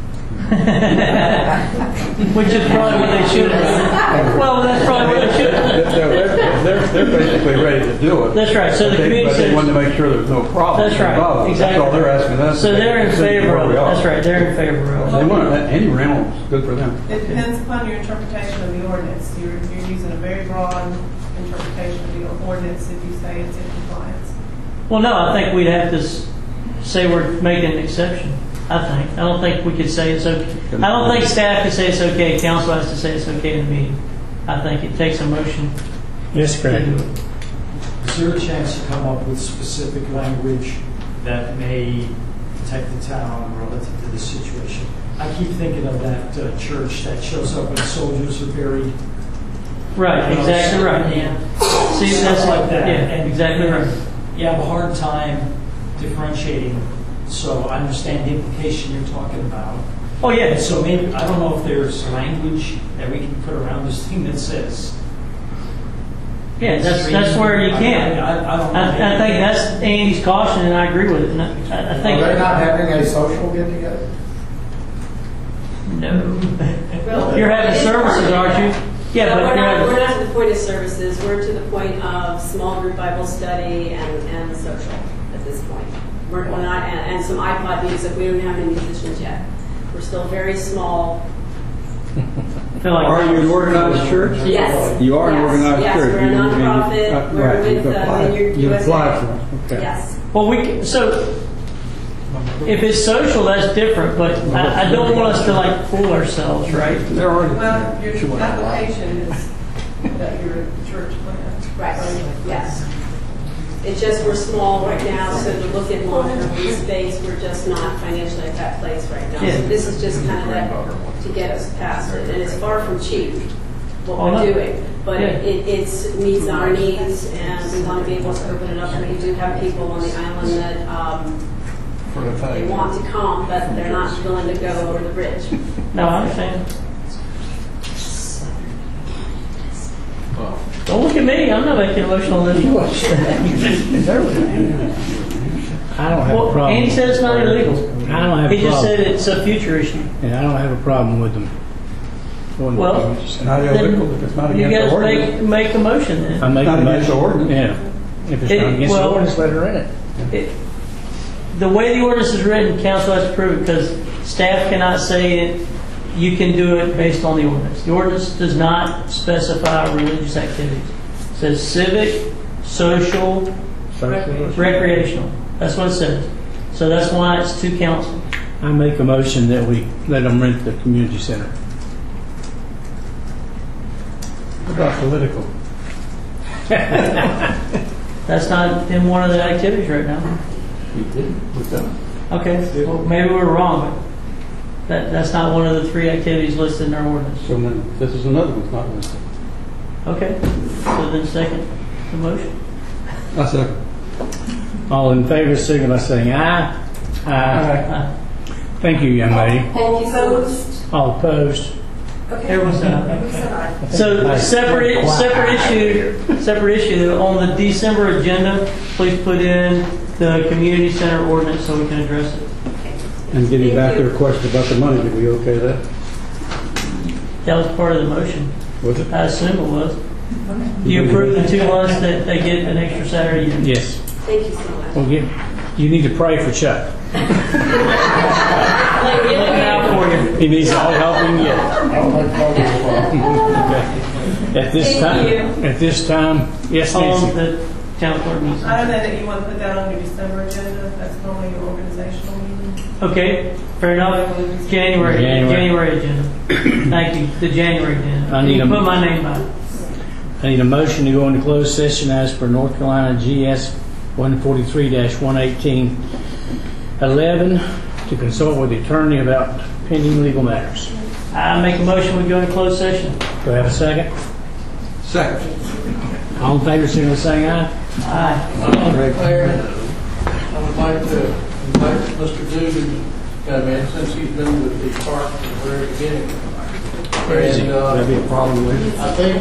S3: Which is probably what they should have. Well, that's probably what they should have.
S6: They're basically ready to do it.
S3: That's right. So the community
S6: but they want to make sure there's no problem.
S3: That's right. Exactly.
S6: That's all they're asking us.
S3: So they're in favor of it. That's right. They're in favor of it.
S6: They want any rental is good for them.
S11: It depends upon your interpretation of the ordinance. You're using a very broad interpretation of the ordinance if you say it's in compliance.
S3: Well, no, I think we'd have to say we're making an exception. I don't think we could say it's okay. I don't think staff can say it's okay. Council has to say it's okay in the meeting. I think it takes a motion.
S10: Yes, correct.
S7: Is there a chance to come up with specific language that may protect the town relative to this situation? I keep thinking of that church that shows up when soldiers are buried.
S3: Right, exactly right. Yeah. See, that's
S7: like that.
S3: Yeah,
S7: and
S3: exactly right.
S7: You have a hard time differentiating. So I understand the implication you're talking about.
S3: Oh yeah.
S7: And so maybe I don't know if there's language that we can put around this thing that says.
S3: Yeah, that's where you can.
S7: I don't know.
S3: I think that's Andy's caution, and I agree with it. And I think
S16: Are they not having a social get together?
S3: No. You're having services, aren't you? Yeah,
S15: No,
S3: but
S15: we're not to the point of services. We're to the point of small group Bible study and social at this point. We're not, and some iPod music. We don't have any musicians yet. We're still very small.
S6: Are you an organized church?
S15: Yes.
S6: You are an organized
S15: yes,
S6: church.
S15: We're a nonprofit. We're with Vineyard
S6: You
S15: USA.
S6: apply for it. Okay.
S15: Yes.
S3: Well, so if it's social, that's different. But I don't want us to like fool ourselves, right?
S11: Well, your application is that you're a church plant.
S15: Right. Yes. It's just we're small right now, so to look at long-term lease space, we're just not financially at that place right now.
S3: Yeah.
S15: So this is just kind of that to get us past it. And it's far from cheap, what
S3: Oh,
S15: we're
S3: no.
S15: doing. But
S3: Yeah.
S15: it meets our needs, and we want to be able to open it up. And we do have people on the island that they want to come, but they're not willing to go over the bridge.
S3: No, I understand. Don't look at me. I'm not making emotional on this.
S10: I don't have a
S3: Well,
S10: problem.
S3: Andy said it's not illegal.
S10: I don't have a
S3: He just
S10: problem.
S3: said it's a future issue.
S10: Yeah, I don't have a problem with them.
S3: Well,
S6: It's not illegal if it's not
S3: You
S6: against
S3: guys
S6: the ordinance.
S3: make a motion then.
S10: I make
S6: Not
S10: a
S6: against the
S10: motion.
S6: ordinance.
S10: Yeah. If it's not against the
S3: well-
S10: ordinance, let her in it.
S3: The way the ordinance is written, council has to approve it because staff cannot say it. You can do it based on the ordinance. The ordinance does not specify religious activities. It says civic, social, recreational. That's what it says. So that's why it's to council.
S10: I make a motion that we let them rent the community center.
S6: What about political?
S3: That's not in one of the activities right now.
S6: You did with them.
S3: Okay, well, maybe we're wrong, but that's not one of the 3 activities listed in our ordinance.
S6: So then this is another one's not listed.
S3: Okay, so then second the motion.
S6: I second.
S10: All in favor, signal by saying aye. Aye. Thank you, young lady.
S15: All opposed?
S10: All opposed?
S3: Everyone's done. So separate issue on the December agenda. Please put in the community center ordinance so we can address it.
S6: And getting back to the question about the money, did we okay that?
S3: That was part of the motion.
S6: Was it?
S3: I assume it was. You approve the 2 months that they get an extra Saturday?
S10: Yes.
S15: Thank you so much.
S10: You need to pray for Chuck.
S3: Looking out for you.
S10: He needs all the help he can get. Okay. At this time, yes, Nancy.
S3: The town clerk needs.
S11: I don't know that you want to put that on your December agenda. That's normally your organizational meeting.
S3: Okay, fair enough. January agenda. Thank you. The January agenda. You can put my name on it.
S10: I need a motion to go into closed session as per North Carolina GS 143-118-11 to consult with the attorney about pending legal matters.
S3: I make a motion we go into closed session.
S10: Do I have a second?
S14: Second.
S10: All in favor, signal by saying aye.
S3: Aye.
S13: Mayor, I would like to invite Mr. Dude to come in since he's been with the park from the very beginning. And,
S6: That'd be a problem with it.
S13: I think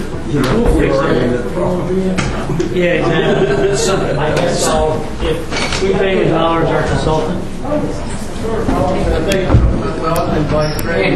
S3: Yeah, exactly. I guess so. If we pay with dollars, our consultant.
S13: I think, well, I'd invite Craig.